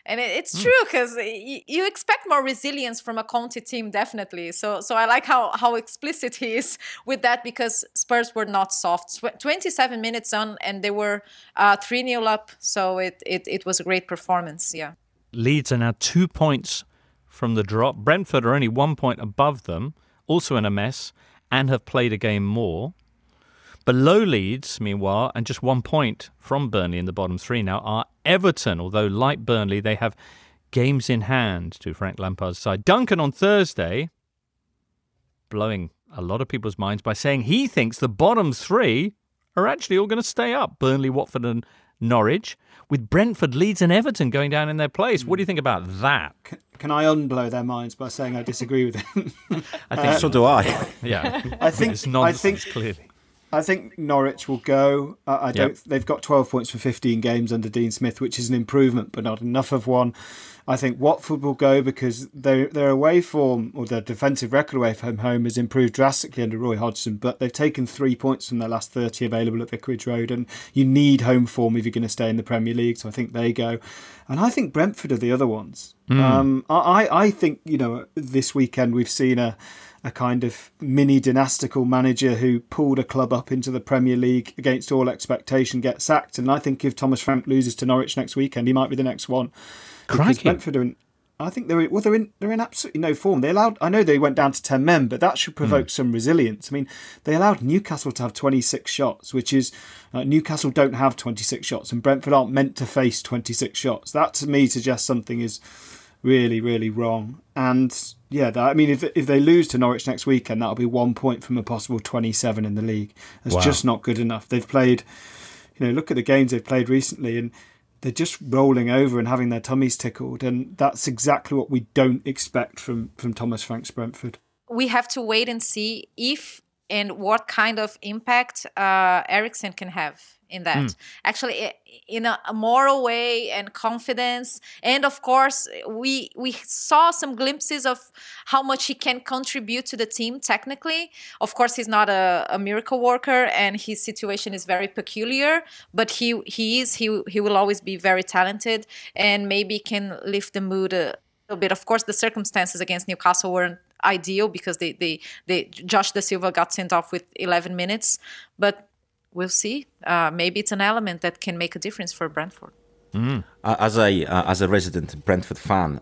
And it's true, because you expect more resilience from a Conte team, definitely. So I like how explicit he is with that, because Spurs were not soft. 27 minutes on, and they were 3-0 up. So it was a great performance, yeah.
Leeds are now 2 points from the drop. Brentford are only 1 point above them, also in a mess, and have played a game more. Below Leeds, meanwhile, and just 1 point from Burnley in the bottom three now, are Everton, although like Burnley, they have games in hand to Frank Lampard's side. Duncan on Thursday, blowing a lot of people's minds by saying he thinks the bottom three are actually all going to stay up. Burnley, Watford and Norwich, with Brentford, Leeds and Everton going down in their place. What do you think about that?
Can I unblow their minds by saying I disagree with them?
I think so do I.
Yeah,
I think
it's nonsense, clearly.
I think Norwich will go. They've got 12 points for 15 games under Dean Smith, which is an improvement, but not enough of one. I think Watford will go because their away form, or their defensive record away from home, has improved drastically under Roy Hodgson, but they've taken 3 points from their last 30 available at Vicarage Road, and you need home form if you're going to stay in the Premier League, so I think they go. And I think Brentford are the other ones. I think, this weekend we've seen a kind of mini dynastical manager who pulled a club up into the Premier League against all expectation get sacked. And I think if Thomas Frank loses to Norwich next weekend, he might be the next one. Because Brentford are in, I think they're in absolutely no form. I know they went down to 10 men, but that should provoke some resilience. I mean, they allowed Newcastle to have 26 shots, which is Newcastle don't have 26 shots, and Brentford aren't meant to face 26 shots. That to me suggests something is really, really wrong. And yeah, if they lose to Norwich next weekend, that'll be 1 point from a possible 27 in the league. That's just not good enough. They've played, look at the games they've played recently, and they're just rolling over and having their tummies tickled. And that's exactly what we don't expect from Thomas Frank's Brentford.
We have to wait and see if and what kind of impact Eriksen can have in that. Actually, in a moral way and confidence. And of course, we saw some glimpses of how much he can contribute to the team technically. Of course, he's not a miracle worker, and his situation is very peculiar, but he will always be very talented, and maybe can lift the mood a little bit. Of course, the circumstances against Newcastle weren't ideal because they Josh Da Silva got sent off with 11 minutes, but we'll see. Maybe it's an element that can make a difference for Brentford.
As a resident Brentford fan,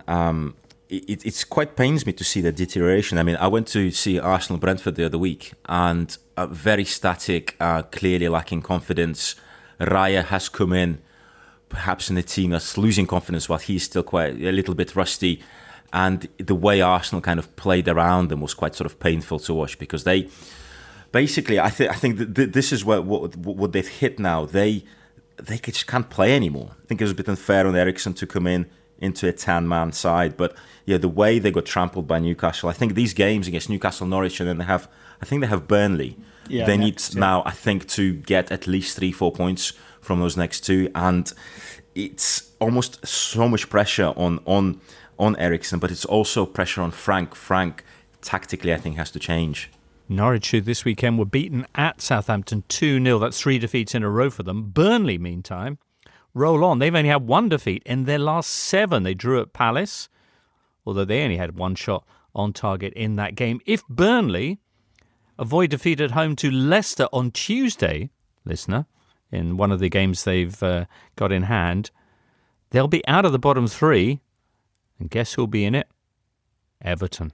it's quite pains me to see the deterioration. I mean, I went to see Arsenal Brentford the other week, and very static, clearly lacking confidence. Raya has come in, perhaps in a team that's losing confidence while he's still quite a little bit rusty. And the way Arsenal kind of played around them was quite sort of painful to watch, because they basically, I think that this is what they've hit now. They just can't play anymore. I think it was a bit unfair on Eriksen to come into a 10-man side, but yeah, the way they got trampled by Newcastle. I think these games against Newcastle, Norwich, and then they have Burnley. Yeah, they need now, I think, to get at least 3-4 points from those next two, and it's almost so much pressure on Eriksen, but it's also pressure on Frank. Frank, tactically, I think, has to change.
Norwich, who this weekend were beaten at Southampton 2-0. That's 3 defeats in a row for them. Burnley, meantime, roll on. They've only had 1 defeat in their last 7. They drew at Palace, although they only had 1 shot on target in that game. If Burnley avoid defeat at home to Leicester on Tuesday, listener, in one of the games they've got in hand, they'll be out of the bottom 3. And guess who'll be in it? Everton.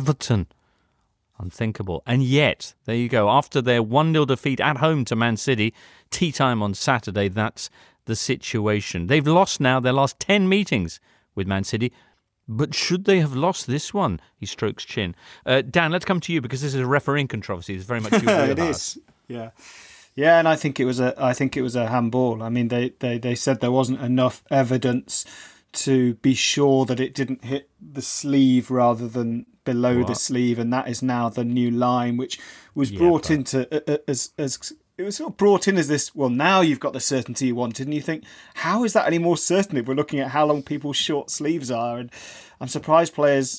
Unthinkable. And yet, there you go. After their 1-0 defeat at home to Man City, tea time on Saturday, that's the situation. They've lost now their last 10 meetings with Man City. But should they have lost this one? He strokes chin. Dan, let's come to you, because this is a refereeing controversy. It's very much your wheelhouse.
It is, yeah. Yeah, and I think it was a handball. I mean, they said there wasn't enough evidence to be sure that it didn't hit the sleeve rather than below the sleeve, and that is now the new line, which was brought into as it was sort of brought in as this. Well, now you've got the certainty you wanted, and you think, how is that any more certain if we're looking at how long people's short sleeves are? And I'm surprised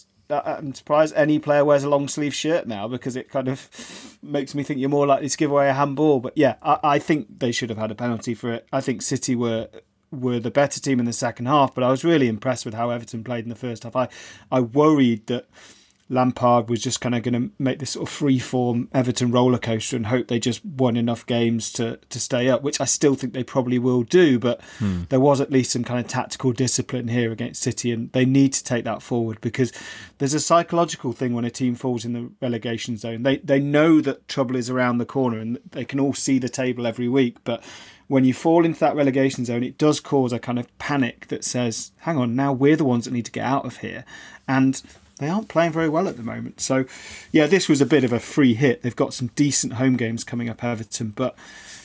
any player wears a long sleeve shirt now, because it kind of makes me think you're more likely to give away a handball. But yeah, I think they should have had a penalty for it. I think City were were the better team in the second half, but I was really impressed with how Everton played in the first half. I worried that Lampard was just kind of going to make this sort of free-form Everton roller coaster and hope they just won enough games to stay up, which I still think they probably will do. But there was at least some kind of tactical discipline here against City, and they need to take that forward, because there's a psychological thing when a team falls in the relegation zone. They know that trouble is around the corner and they can all see the table every week, but when you fall into that relegation zone, it does cause a kind of panic that says, hang on, now we're the ones that need to get out of here. And they aren't playing very well at the moment. So, yeah, this was a bit of a free hit. They've got some decent home games coming up, Everton, but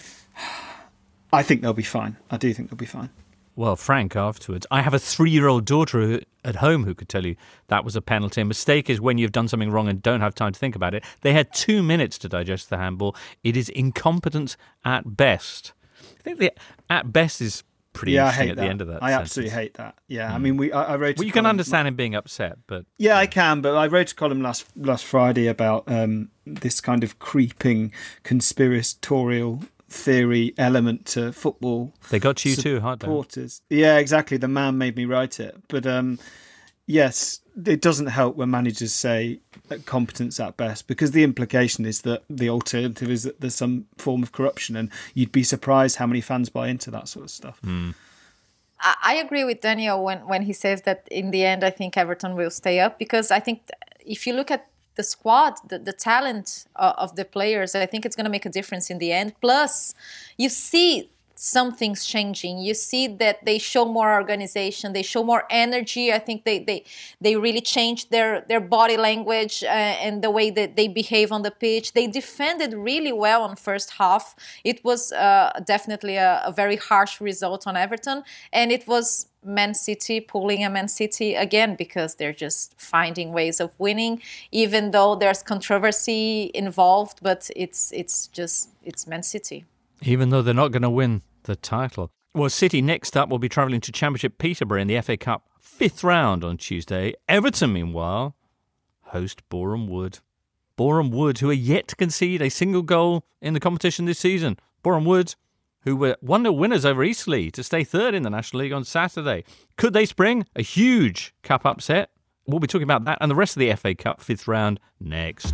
I think they'll be fine. I do think they'll be fine.
Well, Frank, afterwards, I have a 3-year-old daughter at home who could tell you that was a penalty. A mistake is when you've done something wrong and don't have time to think about it. They had 2 minutes to digest the handball. It is incompetence at best. I think the at best is pretty interesting at the end of that.
I absolutely hate that. Yeah, I mean, I wrote.
Well, you can understand him being upset, but
yeah, I can. But I wrote a column last Friday about this kind of creeping conspiratorial theory element to football.
They got you too, hard
supporters. Yeah, exactly. The man made me write it, but yes, it doesn't help when managers say competence at best, because the implication is that the alternative is that there's some form of corruption, and you'd be surprised how many fans buy into that sort of stuff.
I agree with Daniel when he says that in the end, I think Everton will stay up, because I think if you look at the squad, the talent of the players, I think it's going to make a difference in the end. Plus, you see some things changing. You see that they show more organization, they show more energy. I think they really changed their body language and the way that they behave on the pitch. They defended really well on first half. It was definitely a very harsh result on Everton, and it was Man City pulling a Man City again, because they're just finding ways of winning, even though there's controversy involved. But it's Man City.
Even though they're not going to win the title. Well, City next up will be travelling to Championship Peterborough in the FA Cup 5th round on Tuesday. Everton, meanwhile, host Boreham Wood. Boreham Wood, who are yet to concede a single goal in the competition this season. Boreham Wood, who were 1-0 winners over Eastleigh to stay third in the National League on Saturday. Could they spring a huge cup upset? We'll be talking about that and the rest of the FA Cup 5th round next.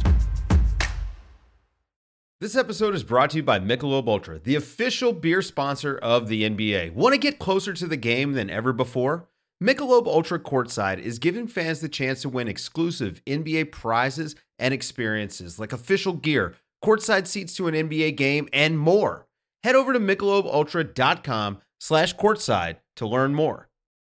This episode is brought to you by Michelob Ultra, the official beer sponsor of the NBA. Want to get closer to the game than ever before? Michelob Ultra Courtside is giving fans the chance to win exclusive NBA prizes and experiences like official gear, courtside seats to an NBA game, and more. Head over to MichelobUltra.com/courtside to learn more.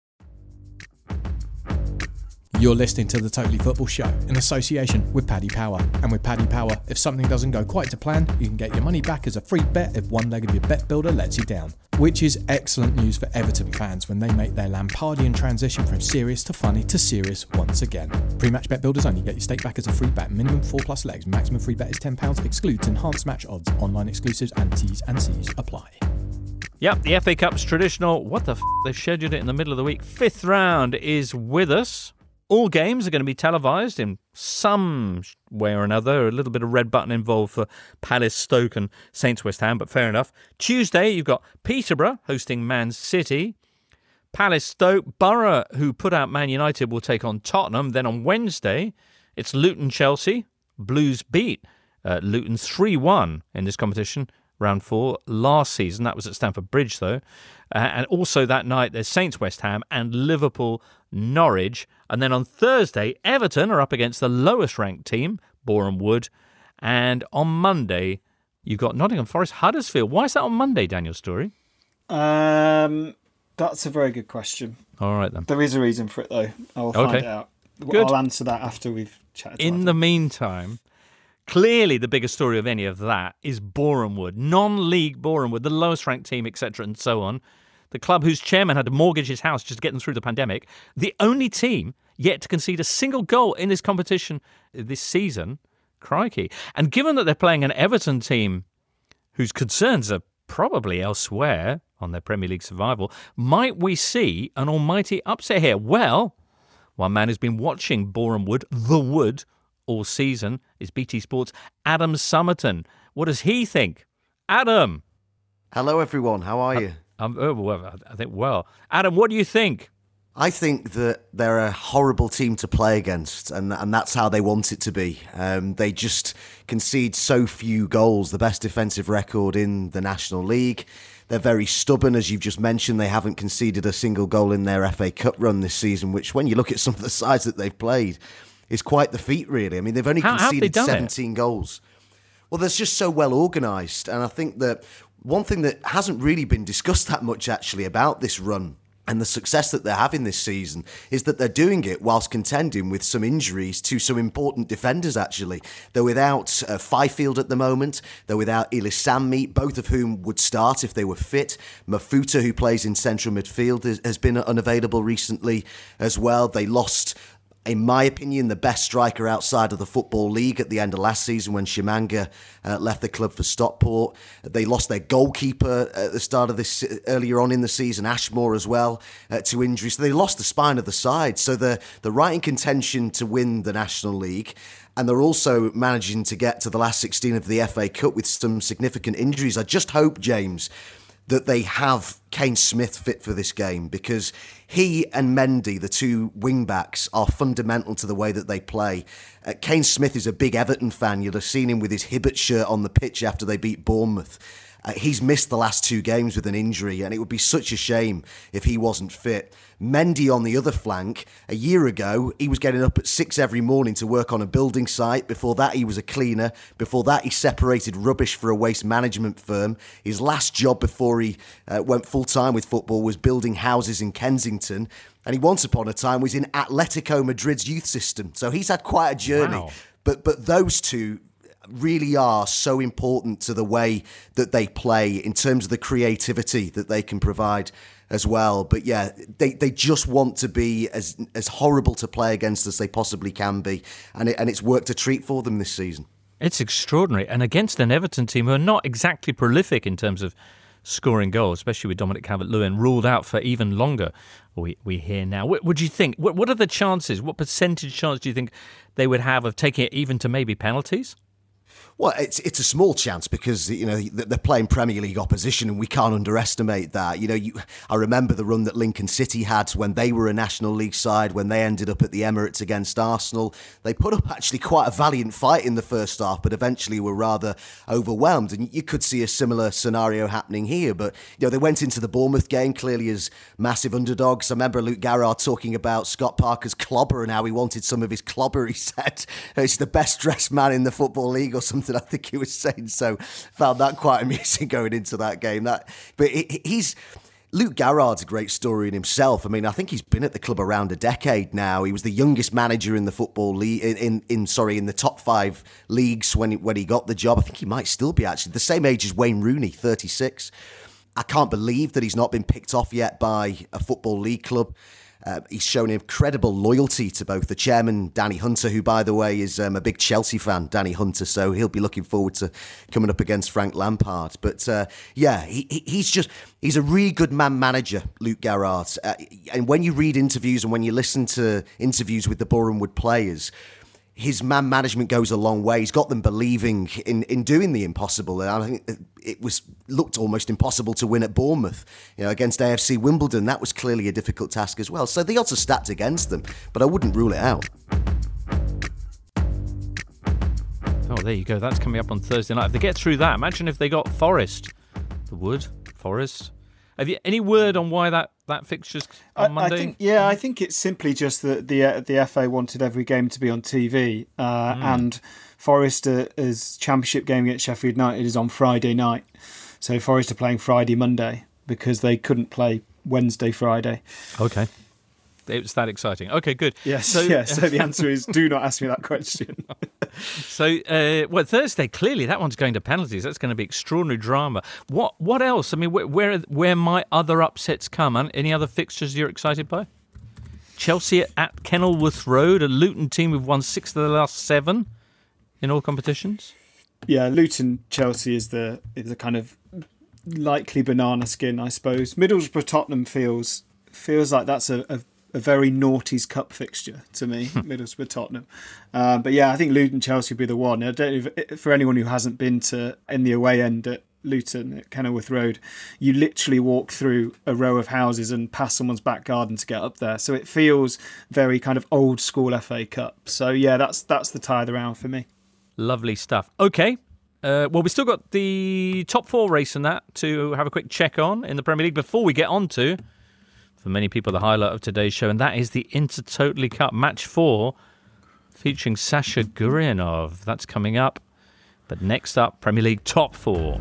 You're listening to The Totally Football Show in association with Paddy Power. And with Paddy Power, if something doesn't go quite to plan, you can get your money back as a free bet if one leg of your bet builder lets you down. Which is excellent news for Everton fans when they make their Lampardian transition from serious to funny to serious once again. Pre-match bet builders only. Get your stake back as a free bet. Minimum 4+ legs. Maximum free bet is £10. Excludes enhanced match odds. Online exclusives and T's and C's apply.
Yep, the FA Cup's traditional, they've scheduled it in the middle of the week. 5th round is with us. All games are going to be televised in some way or another. A little bit of red button involved for Palace, Stoke and Saints West Ham, but fair enough. Tuesday, you've got Peterborough hosting Man City. Palace, Stoke, Borough, who put out Man United, will take on Tottenham. Then on Wednesday, it's Luton, Chelsea. Blues beat Luton 3-1 in this competition, round 4, last season. That was at Stamford Bridge, though. And also that night, there's Saints West Ham and Liverpool Norwich. And then on Thursday, Everton are up against the lowest ranked team, Boreham Wood. And on Monday, you've got Nottingham Forest, Huddersfield. Why is that on Monday, Daniel Story?
That's a very good question.
All right, then.
There is a reason for it, though. I'll find it out.
Good.
I'll answer that after we've chatted.
In the meantime, clearly the biggest story of any of that is Boreham Wood, non-league Boreham Wood, the lowest ranked team, etc. and so on. The club whose chairman had to mortgage his house just to get them through the pandemic. The only team yet to concede a single goal in this competition this season. Crikey. And given that they're playing an Everton team whose concerns are probably elsewhere on their Premier League survival, might we see an almighty upset here? Well, one man who's been watching Boreham Wood, the Wood, all season is BT Sports' Adam Summerton. What does he think? Adam!
Hello, everyone. How are you?
I think, well. Adam, what do you think?
I think that they're a horrible team to play against, and that's how they want it to be. They just concede so few goals, the best defensive record in the National League. They're very stubborn, as you've just mentioned. They haven't conceded a single goal in their FA Cup run this season, which, when you look at some of the sides that they've played, is quite the feat, really. I mean, they've only conceded 17 goals. Well, they're just so well organised, and I think that one thing that hasn't really been discussed that much, actually, about this run and the success that they're having this season is that they're doing it whilst contending with some injuries to some important defenders, actually. They're without Fifield at the moment. They're without Elis Sammy, both of whom would start if they were fit. Mafuta, who plays in central midfield, has been unavailable recently as well. They lost, in my opinion, the best striker outside of the Football League at the end of last season when Shimanga left the club for Stockport. They lost their goalkeeper at the start of this, earlier on in the season, Ashmore as well, to injury. So they lost the spine of the side. So they're right in contention to win the National League. And they're also managing to get to the last 16 of the FA Cup with some significant injuries. I just hope, James, that they have Kane Smith fit for this game, because he and Mendy, the two wing-backs, are fundamental to the way that they play. Kane Smith is a big Everton fan. You'll have seen him with his Hibbert shirt on the pitch after they beat Bournemouth. He's missed the last two games with an injury, and it would be such a shame if he wasn't fit. Mendy on the other flank, a year ago, he was getting up at 6 every morning to work on a building site. Before that, he was a cleaner. Before that, he separated rubbish for a waste management firm. His last job before he went full-time with football was building houses in Kensington. And he once upon a time was in Atletico Madrid's youth system. So he's had quite a journey.
Wow.
But those two really are so important to the way that they play in terms of the creativity that they can provide as well. But yeah, they just want to be as horrible to play against as they possibly can be. And it's worked a treat for them this season.
It's extraordinary. And against an Everton team who are not exactly prolific in terms of scoring goals, especially with Dominic Calvert-Lewin ruled out for even longer, we hear now. What do you think? What are the chances? What percentage chance do you think they would have of taking it even to maybe penalties?
Well, it's a small chance because, you know, they're playing Premier League opposition, and we can't underestimate that. You know, I remember the run that Lincoln City had when they were a National League side, when they ended up at the Emirates against Arsenal. They put up actually quite a valiant fight in the first half, but eventually were rather overwhelmed. And you could see a similar scenario happening here. But, you know, they went into the Bournemouth game clearly as massive underdogs. I remember Luke Garrard talking about Scott Parker's clobber and how he wanted some of his clobber. He said he's the best dressed man in the Football League or something, I think he was saying. So found that quite amusing going into that game. Luke Garrard's a great story in himself. I mean, I think he's been at the club around a decade now. He was the youngest manager in the Football League, in the top 5 leagues when he got the job. I think he might still be actually the same age as Wayne Rooney, 36. I can't believe that he's not been picked off yet by a Football League club. He's shown incredible loyalty to both the chairman, Danny Hunter, who, by the way, is a big Chelsea fan, Danny Hunter, so he'll be looking forward to coming up against Frank Lampard. But he's a really good man manager, Luke Garrard. And when you read interviews and when you listen to interviews with the Boreham Wood players, his man management goes a long way. He's got them believing in doing the impossible. And I think it looked almost impossible to win at Bournemouth, you know, against AFC Wimbledon. That was clearly a difficult task as well. So the odds are stacked against them, but I wouldn't rule it out.
Oh, there you go. That's coming up on Thursday night. If they get through that, imagine if they got Forest. Forest. Have you any word on why that fixture's on Monday?
I think it's simply just that the FA wanted every game to be on TV, and Forest's Championship game against Sheffield United is on Friday night. So Forest are playing Friday, Monday, because they couldn't play Wednesday, Friday.
Okay. It was that exciting. Okay, good.
Yes. So the answer is do not ask me that question.
So, Thursday, clearly that one's going to penalties. That's going to be extraordinary drama. What else? I mean, where might other upsets come? Any other fixtures you're excited by? Chelsea at Kenilworth Road, a Luton team who've won 6 of the last 7 in all competitions. Yeah,
Luton-Chelsea is the kind of likely banana skin, I suppose. Middlesbrough-Tottenham feels like that's a very Naughties Cup fixture to me, Middlesbrough Tottenham. But yeah, I think Luton Chelsea would be the one. I don't know for anyone who hasn't been in the away end at Luton at Kenilworth Road, you literally walk through a row of houses and past someone's back garden to get up there. So it feels very kind of old school FA Cup. So yeah, that's the tie of the round for me.
Lovely stuff. Okay. Well, we've still got the top 4 race and that to have a quick check on in the Premier League before we get on to, for many people, the highlight of today's show, and that is the Intertotally Cup Match 4 featuring Sasha Gurianov. That's coming up. But next up, Premier League top 4.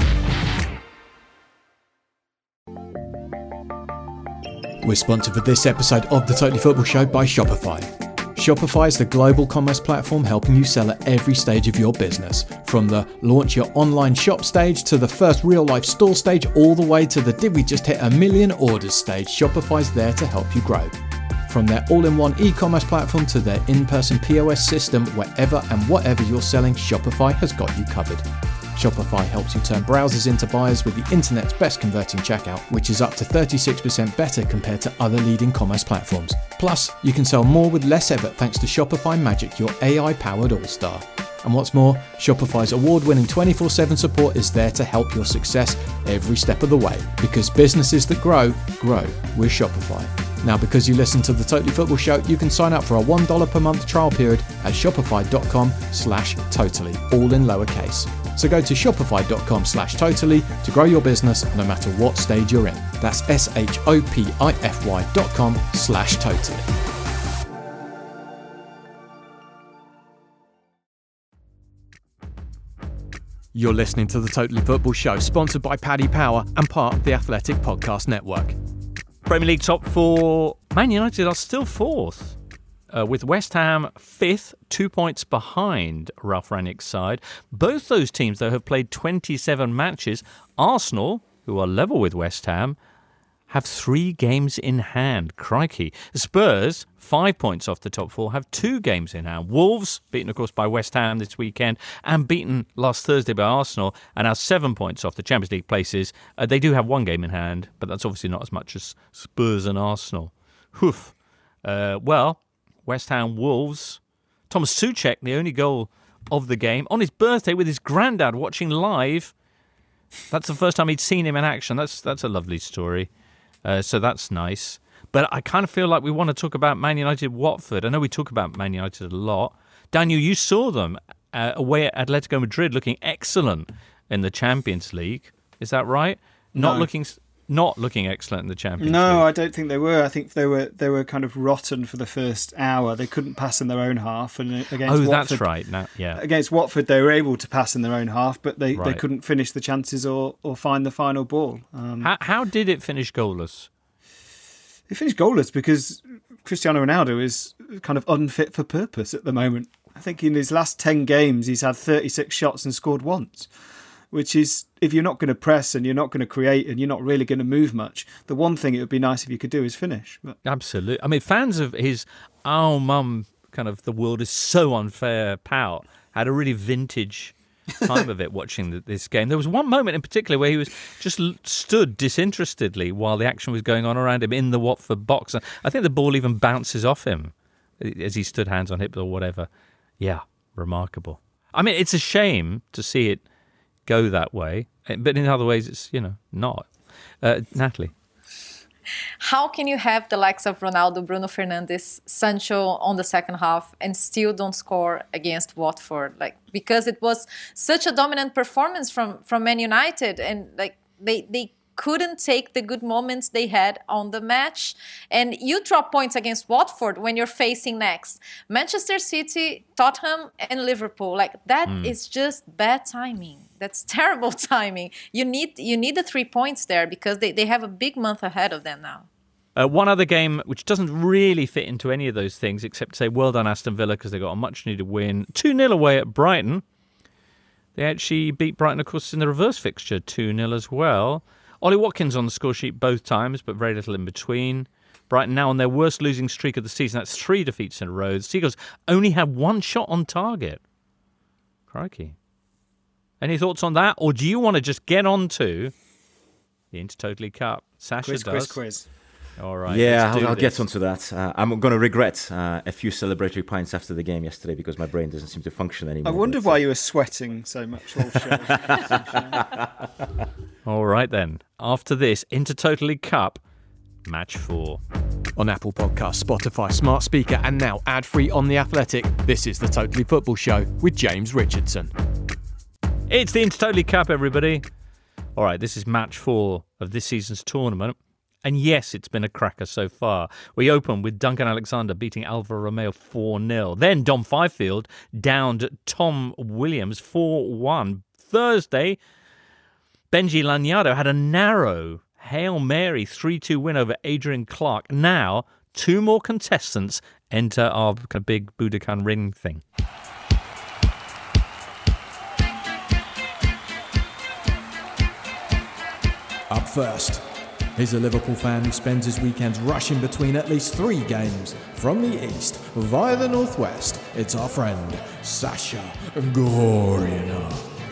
We're sponsored for this episode of the Totally Football Show by Shopify. Shopify is the global commerce platform helping you sell at every stage of your business. From the launch your online shop stage to the first real life store stage, all the way to the did we just hit 1 million orders stage, Shopify's there to help you grow. From their all-in-one e-commerce platform to their in-person POS system, wherever and whatever you're selling, Shopify has got you covered. Shopify helps you turn browsers into buyers with the internet's best converting checkout, which is up to 36% better compared to other leading commerce platforms. Plus, you can sell more with less effort thanks to Shopify Magic, your AI-powered all-star. And what's more, Shopify's award-winning 24/7 support is there to help your success every step of the way. Because businesses that grow with Shopify. Now, because you listen to the Totally Football Show, you can sign up for a $1 per month trial period at shopify.com/totally, all in lowercase. So go to shopify.com/totally to grow your business no matter what stage you're in. That's shopify.com/totally.
You're listening to the Totally Football Show, sponsored by Paddy Power and part of the Athletic Podcast Network.
Premier League top 4. Man United are still 4th, with West Ham 5th, 2 points behind Ralph Rangnick's side. Both those teams, though, have played 27 matches. Arsenal, who are level with West Ham, have 3 games in hand. Crikey. Spurs, 5 points off the top 4, have 2 games in hand. Wolves, beaten, of course, by West Ham this weekend and beaten last Thursday by Arsenal, and are 7 points off the Champions League places. They do have 1 game in hand, but that's obviously not as much as Spurs and Arsenal. Well, West Ham, Wolves. Thomas Souček, the only goal of the game, on his birthday with his granddad watching live. That's the first time he'd seen him in action. That's a lovely story. So that's nice. But I kind of feel like we want to talk about Man United Watford. I know we talk about Man United a lot. Daniel, you saw them away at Atletico Madrid looking excellent in the Champions League. Is that right? Not looking excellent in the Champions League.
No, I don't think they were. I think they were kind of rotten for the first hour. They couldn't pass in their own half. And against Watford,
that's right. Yeah.
Against Watford, they were able to pass in their own half, but they couldn't finish the chances or find the final ball.
How did it finish goalless?
It finished goalless because Cristiano Ronaldo is kind of unfit for purpose at the moment. I think in his last 10 games, he's had 36 shots and scored once, which is, if you're not going to press and you're not going to create and you're not really going to move much, the one thing it would be nice if you could do is finish. But
absolutely. I mean, fans of his "oh mum" kind of "the world is so unfair" pout had a really vintage time of it watching this game. There was one moment in particular where he was just stood disinterestedly while the action was going on around him in the Watford box. And I think the ball even bounces off him as he stood hands on hips or whatever. Yeah, remarkable. I mean, it's a shame to see it go that way, but in other ways it's, not. Natalie.
How can you have the likes of Ronaldo, Bruno Fernandes, Sancho on the second half and still don't score against Watford? Because it was such a dominant performance from Man United, and they couldn't take the good moments they had on the match. And you drop points against Watford when you're facing next Manchester City, Tottenham, and Liverpool. That is just bad timing. That's terrible timing. You need the 3 points there because they have a big month ahead of them now.
One other game which doesn't really fit into any of those things, except to say well done Aston Villa because they got a much-needed win. 2-0 away at Brighton. They actually beat Brighton, of course, in the reverse fixture, 2-0 as well. Ollie Watkins on the score sheet both times, but very little in between. Brighton now on their worst losing streak of the season. That's 3 defeats in a row. The Seagulls only had 1 shot on target. Crikey. Any thoughts on that? Or do you want to just get on to the Intertotally Cup? Sasha does.
Quiz.
All right.
Yeah, I'll get onto that. I'm going to regret a few celebratory pints after the game yesterday because my brain doesn't seem to function anymore.
I wondered why you were sweating so much all show.
All right, then. After this, into Totally Cup, Match 4.
On Apple Podcasts, Spotify, Smart Speaker, and now ad-free on The Athletic, this is the Totally Football Show with James Richardson.
It's the Into Totally Cup, everybody. All right, this is Match 4 of this season's tournament. And yes, it's been a cracker so far. We open with Duncan Alexander beating Alvaro Romeo 4-0. Then Dom Fifield downed Tom Williams 4-1. Thursday, Benji Lanyado had a narrow Hail Mary 3-2 win over Adrian Clark. Now, 2 more contestants enter our kind of big Budokan ring thing.
Up first, he's a Liverpool fan who spends his weekends rushing between at least 3 games. From the east via the northwest, it's our friend Sasha Gorina.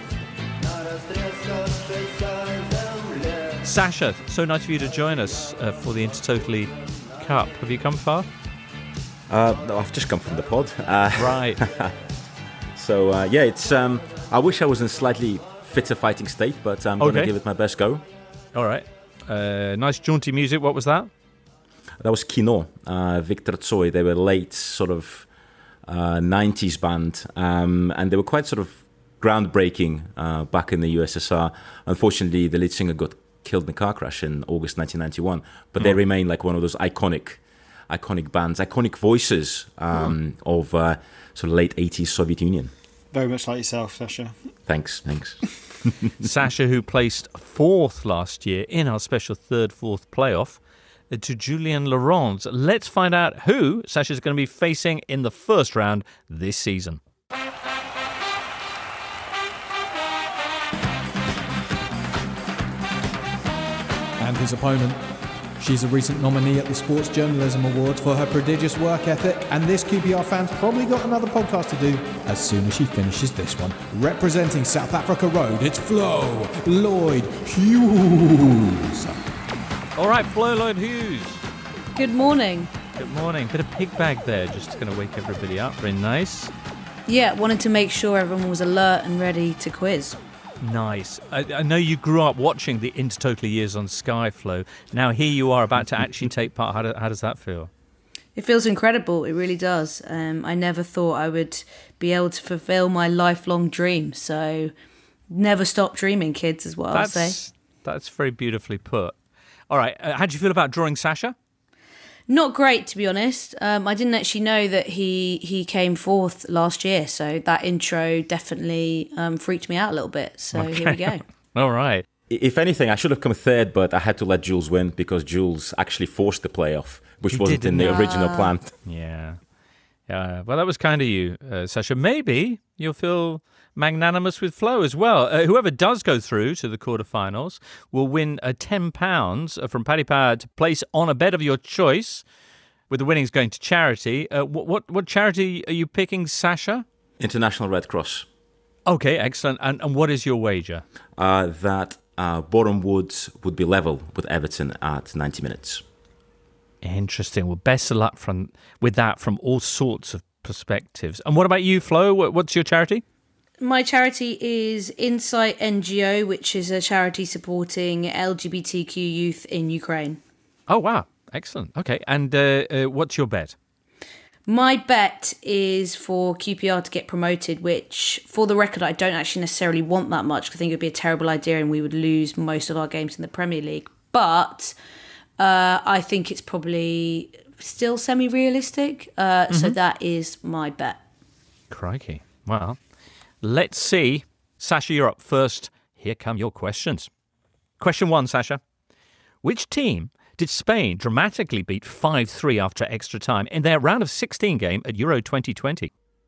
Sasha, so nice of you to join us for the Intertotally Cup. Have you come far?
No, I've just come from the pod.
Right.
So, yeah, it's. I wish I was in slightly fitter fighting state, but I'm going to give it my best go.
All right. Nice jaunty music. What was that?
That was Kino, Victor Tsoi. They were late sort of 90s band, and they were quite sort of groundbreaking back in the USSR. Unfortunately, the lead singer got killed in a car crash in August 1991, but they remain like one of those iconic bands, iconic voices of sort of late 80s Soviet Union.
Very much like yourself, Sasha.
Thanks.
Sasha, who placed 4th last year in our special 3rd-4th playoff, to Julien Laurent. Let's find out who Sasha's going to be facing in the first round this season.
And his opponent. She's a recent nominee at the Sports Journalism Awards for her prodigious work ethic, and this QPR fan's probably got another podcast to do as soon as she finishes this one. Representing South Africa Road, it's Flo Lloyd Hughes.
All right, Flo Lloyd Hughes.
Good morning.
Good morning. Bit of pig bag there, just going to wake everybody up. Very nice.
Yeah, wanted to make sure everyone was alert and ready to quiz.
Nice. I know you grew up watching the Intertotally years on Sky, Flo. Now here you are about to actually take part. How does that feel?
It feels incredible. It really does. I never thought I would be able to fulfill my lifelong dream. So never stop dreaming, kids, is what I'll say.
That's very beautifully put. All right. How do you feel about drawing Sasha?
Not great, to be honest. I didn't actually know that he came 4th last year, so that intro definitely freaked me out a little bit. So Here we go.
All right.
If anything, I should have come 3rd, but I had to let Jules win because Jules actually forced the playoff, which wasn't in the original plan.
Yeah. Well, that was kind of you, Sasha. Maybe you'll feel magnanimous with Flo as well. Whoever does go through to the quarterfinals will win £10 from Paddy Power to place on a bet of your choice, with the winnings going to charity. What charity are you picking, Sasha?
International Red Cross.
Okay, excellent. And what is your wager?
That Boreham Wood would be level with Everton at 90 minutes.
Interesting. Well, best of luck with that from all sorts of perspectives. And what about you, Flo? What's your charity?
My charity is Insight NGO, which is a charity supporting LGBTQ youth in Ukraine.
Oh, wow. Excellent. Okay. And what's your bet?
My bet is for QPR to get promoted, which, for the record, I don't actually necessarily want that much. I think it would be a terrible idea and we would lose most of our games in the Premier League. But I think it's probably still semi-realistic. So that is my bet.
Crikey. Well, let's see. Sasha, you're up first. Here come your questions. Question 1, Sasha. Which team did Spain dramatically beat 5-3 after extra time in their round of 16 game at Euro 2020?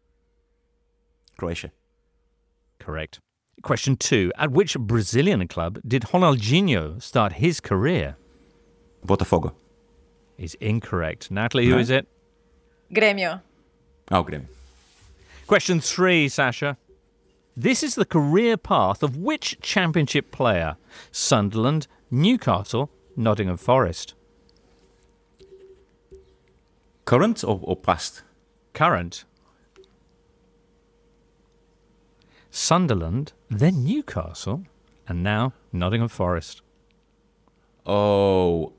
Croatia.
Correct. Question 2. At which Brazilian club did Ronaldinho start his career?
Botafogo.
Is incorrect. Natalie, who is it?
Grêmio.
Oh, Grêmio.
Question 3, Sasha. This is the career path of which championship player? Sunderland, Newcastle, Nottingham Forest.
Current or past?
Current. Sunderland, then Newcastle, and now Nottingham Forest.
Oh,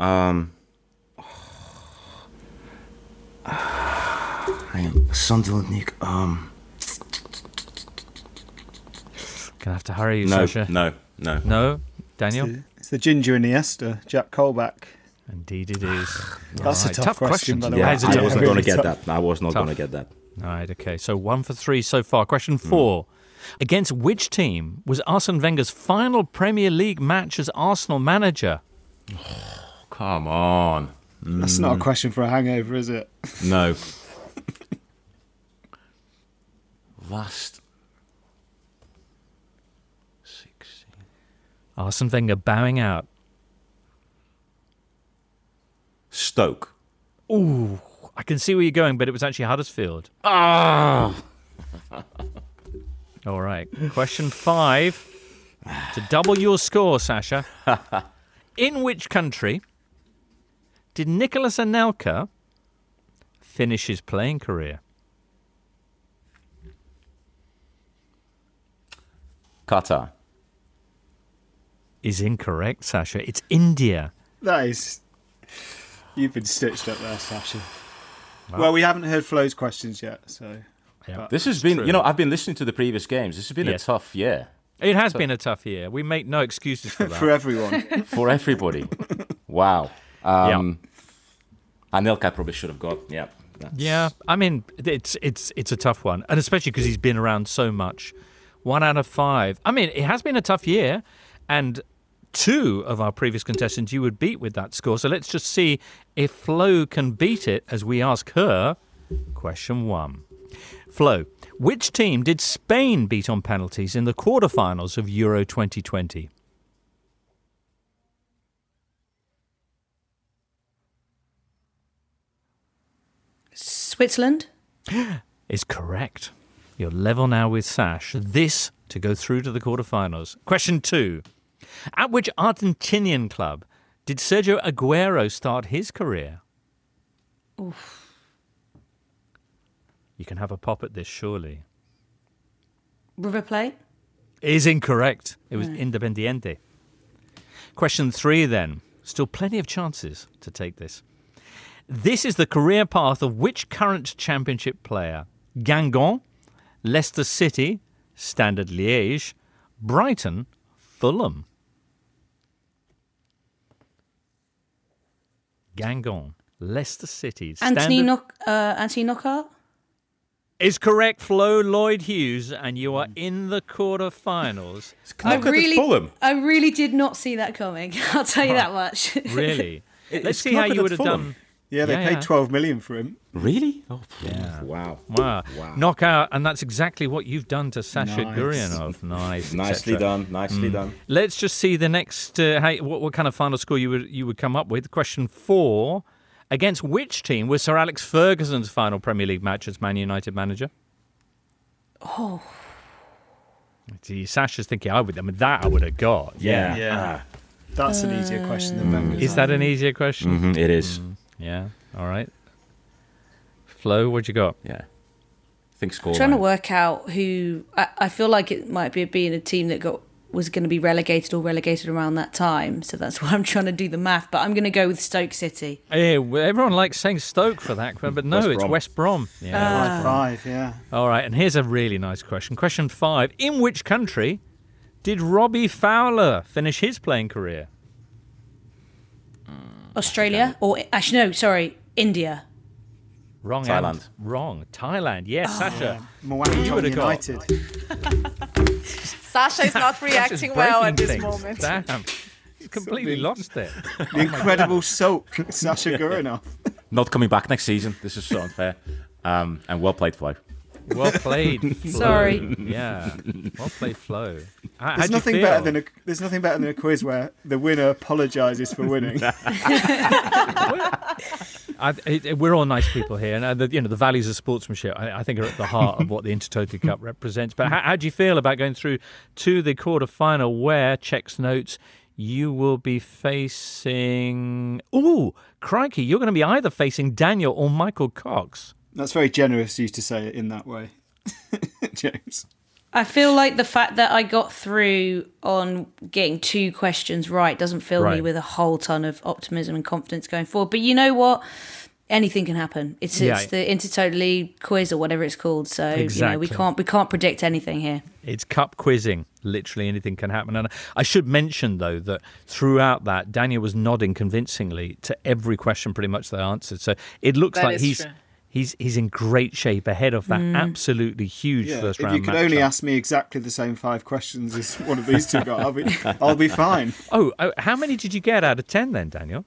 Sunderland,
Gonna have to hurry you,
no,
Sasha.
No,
Daniel?
It's the ginger Iniesta, Jack Colback.
Indeed it is.
That's a tough question, by the way.
Yeah, I wasn't going to get
tough.
that. I was not going to get that.
All right, okay. So 1 for 3 so far. Question 4. Against which team was Arsene Wenger's final Premier League match as Arsenal manager?
Come on.
That's not a question for a hangover, is it?
No. Last 16.
Arsene Wenger bowing out.
Stoke.
Ooh, I can see where you're going, but it was actually Huddersfield.
Ah.
All right. Question 5. To double your score, Sasha. In which country did Nicolas Anelka finish his playing career?
Qatar.
Is incorrect, Sasha. It's India.
That is... You've been stitched up there, Sasha. Well, we haven't heard Flo's questions yet, so...
Yeah.
This has been, I've been listening to the previous games. This has been a tough year.
It has been a tough year. We make no excuses for that.
For everyone.
For everybody. Wow. Anelka probably should have got,
Yeah, I mean, it's a tough one. And especially because he's been around so much. 1 out of 5. I mean, it has been a tough year. And 2 of our previous contestants you would beat with that score. So let's just see if Flo can beat it as we ask her question 1. Flo, which team did Spain beat on penalties in the quarterfinals of Euro 2020?
Switzerland?
Is correct. You're level now with Sash. This to go through to the quarterfinals. Question 2. At which Argentinian club did Sergio Aguero start his career?
Oof.
You can have a pop at this, surely.
River Plate?
Is incorrect. It was Independiente. Question 3 then. Still plenty of chances to take this. This is the career path of which current championship player? Guingamp, Leicester City, Standard Liège, Brighton, Fulham. Guingamp, Leicester City,
Anthony Knockaert?
Is correct, Flo Lloyd Hughes, and you are in the quarterfinals.
I really did not see that coming. I'll tell you that much.
Really? Let's see how you would have done.
Yeah, they paid 12 million for him.
Really?
Oh,
yeah. Wow.
Knockout, and that's exactly what you've done to Sasha Gurianov. Nice.
Nicely done. Nicely done.
Let's just see the next. What kind of final score you would come up with? Question 4. Against which team was Sir Alex Ferguson's final Premier League match as Man United manager?
Oh.
See, Sasha's thinking, I would have got.
Yeah. That's an easier question than Wenger's.
Is that an easier question?
Mm-hmm, it is.
Yeah. All right. Flo, what you got?
Yeah. I think score.
I'm trying to work out who. I feel like it might be being a team that was going to be relegated around that time. So that's why I'm trying to do the math. But I'm going to go with Stoke City.
Yeah, everyone likes saying Stoke for that, but no, it's West Brom.
Yeah, 5, yeah.
All right, and here's a really nice question. Question 5. In which country did Robbie Fowler finish his playing career?
Australia? Or, actually, no, sorry, India.
Wrong.
Thailand.
Wrong. Thailand. Yes, Sasha.
Moana United.
Sasha is not reacting well at this moment.
Damn. He's completely lost it.
The incredible Sulk, Sasha Gurianov.
Not coming back next season. This is so unfair. And well played, Flo.
Well played, Flo.
Sorry.
Yeah. Well played, Flo.
There's nothing better than a quiz where the winner apologises for winning.
We're all nice people here, and the values of sportsmanship I think are at the heart of what the Intertoto Cup represents. But how do you feel about going through to the quarter-final where, checks notes, you will be facing... Ooh, crikey, you're going to be either facing Daniel or Michael Cox.
That's very generous of you to say it in that way, James.
I feel like the fact that I got through on getting 2 questions right doesn't fill me with a whole ton of optimism and confidence going forward. But you know what? Anything can happen. It's the Intertotally quiz or whatever it's called. So
exactly.
we can't predict anything here.
It's cup quizzing. Literally anything can happen. And I should mention, though, that throughout that, Daniel was nodding convincingly to every question pretty much they answered. So it looks like he's in great shape ahead of that absolutely huge first round match.
If you could only ask me exactly the same 5 questions as one of these two got, I'll be fine.
Oh, how many did you get out of 10 then, Daniel?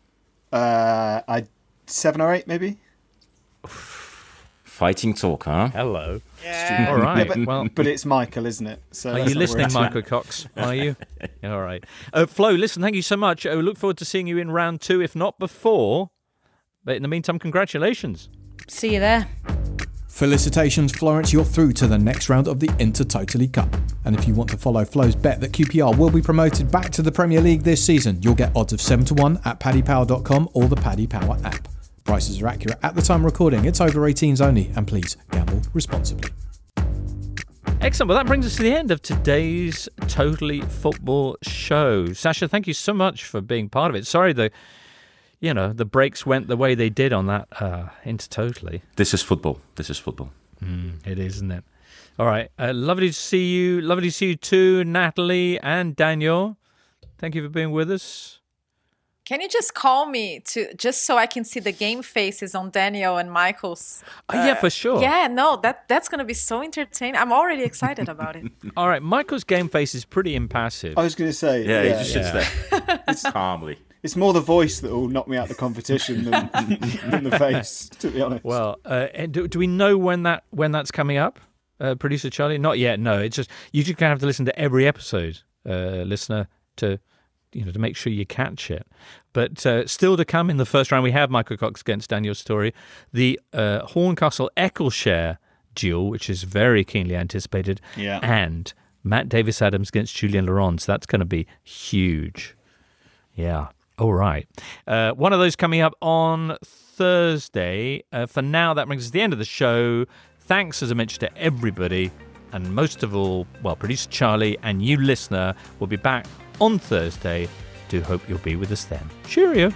7 or 8 maybe.
Fighting talk, huh?
Hello.
Yeah.
All right.
Yeah, but it's Michael, isn't it? So
are you listening, Michael Cox? Are you? All right. Flo, listen, thank you so much. I look forward to seeing you in round 2, if not before. But in the meantime, congratulations.
See you there.
Felicitations, Florence, you're through to the next round of the Intertotally Cup. And if you want to follow Flo's bet that QPR will be promoted back to the Premier League this season, you'll get odds of 7-1 at paddypower.com or the Paddy Power app. Prices are accurate at the time of recording. It's over 18s only, and please gamble responsibly.
Excellent. Well, that brings us to the end of today's Totally Football show. Sasha, thank you so much for being part of it. Sorry the breaks went the way they did on that Intertotally.
This is football.
It is, isn't it? All right. Lovely to see you. Lovely to see you too, Natalie and Daniel. Thank you for being with us.
Can you just call me just so I can see the game faces on Daniel and Michael's?
Yeah, for sure.
Yeah, no, that's going to be so entertaining. I'm already excited about it.
All right, Michael's game face is pretty impassive.
I was going to say.
Yeah, he just sits there. It's calmly.
It's more the voice that will knock me out of the competition than the face, to be honest.
Well, do we know when that's coming up, Producer Charlie? Not yet, no. It's just you just have to listen to every episode, listener, to make sure you catch it. But still to come in the first round, we have Michael Cox against Daniel Story, the Horncastle Eccleshare duel, which is very keenly anticipated, and Matt Davis-Adams against Julien Laurens. That's going to be huge. Yeah. All right. One of those coming up on Thursday. For now, that brings us to the end of the show. Thanks, as I mentioned, to everybody. And most of all, producer Charlie and you, listener, will be back on Thursday. Do hope you'll be with us then. Cheerio.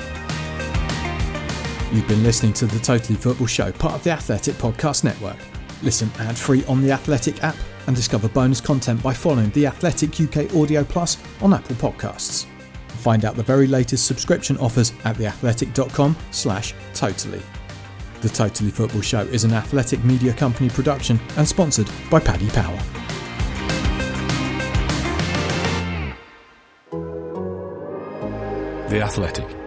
You've been listening to the Totally Football Show, part of the Athletic Podcast Network. Listen ad-free on the Athletic app and discover bonus content by following the Athletic UK Audio Plus on Apple Podcasts. Find out the very latest subscription offers at theathletic.com/totally. The Totally Football Show is an Athletic Media Company production and sponsored by Paddy Power.
The Athletic.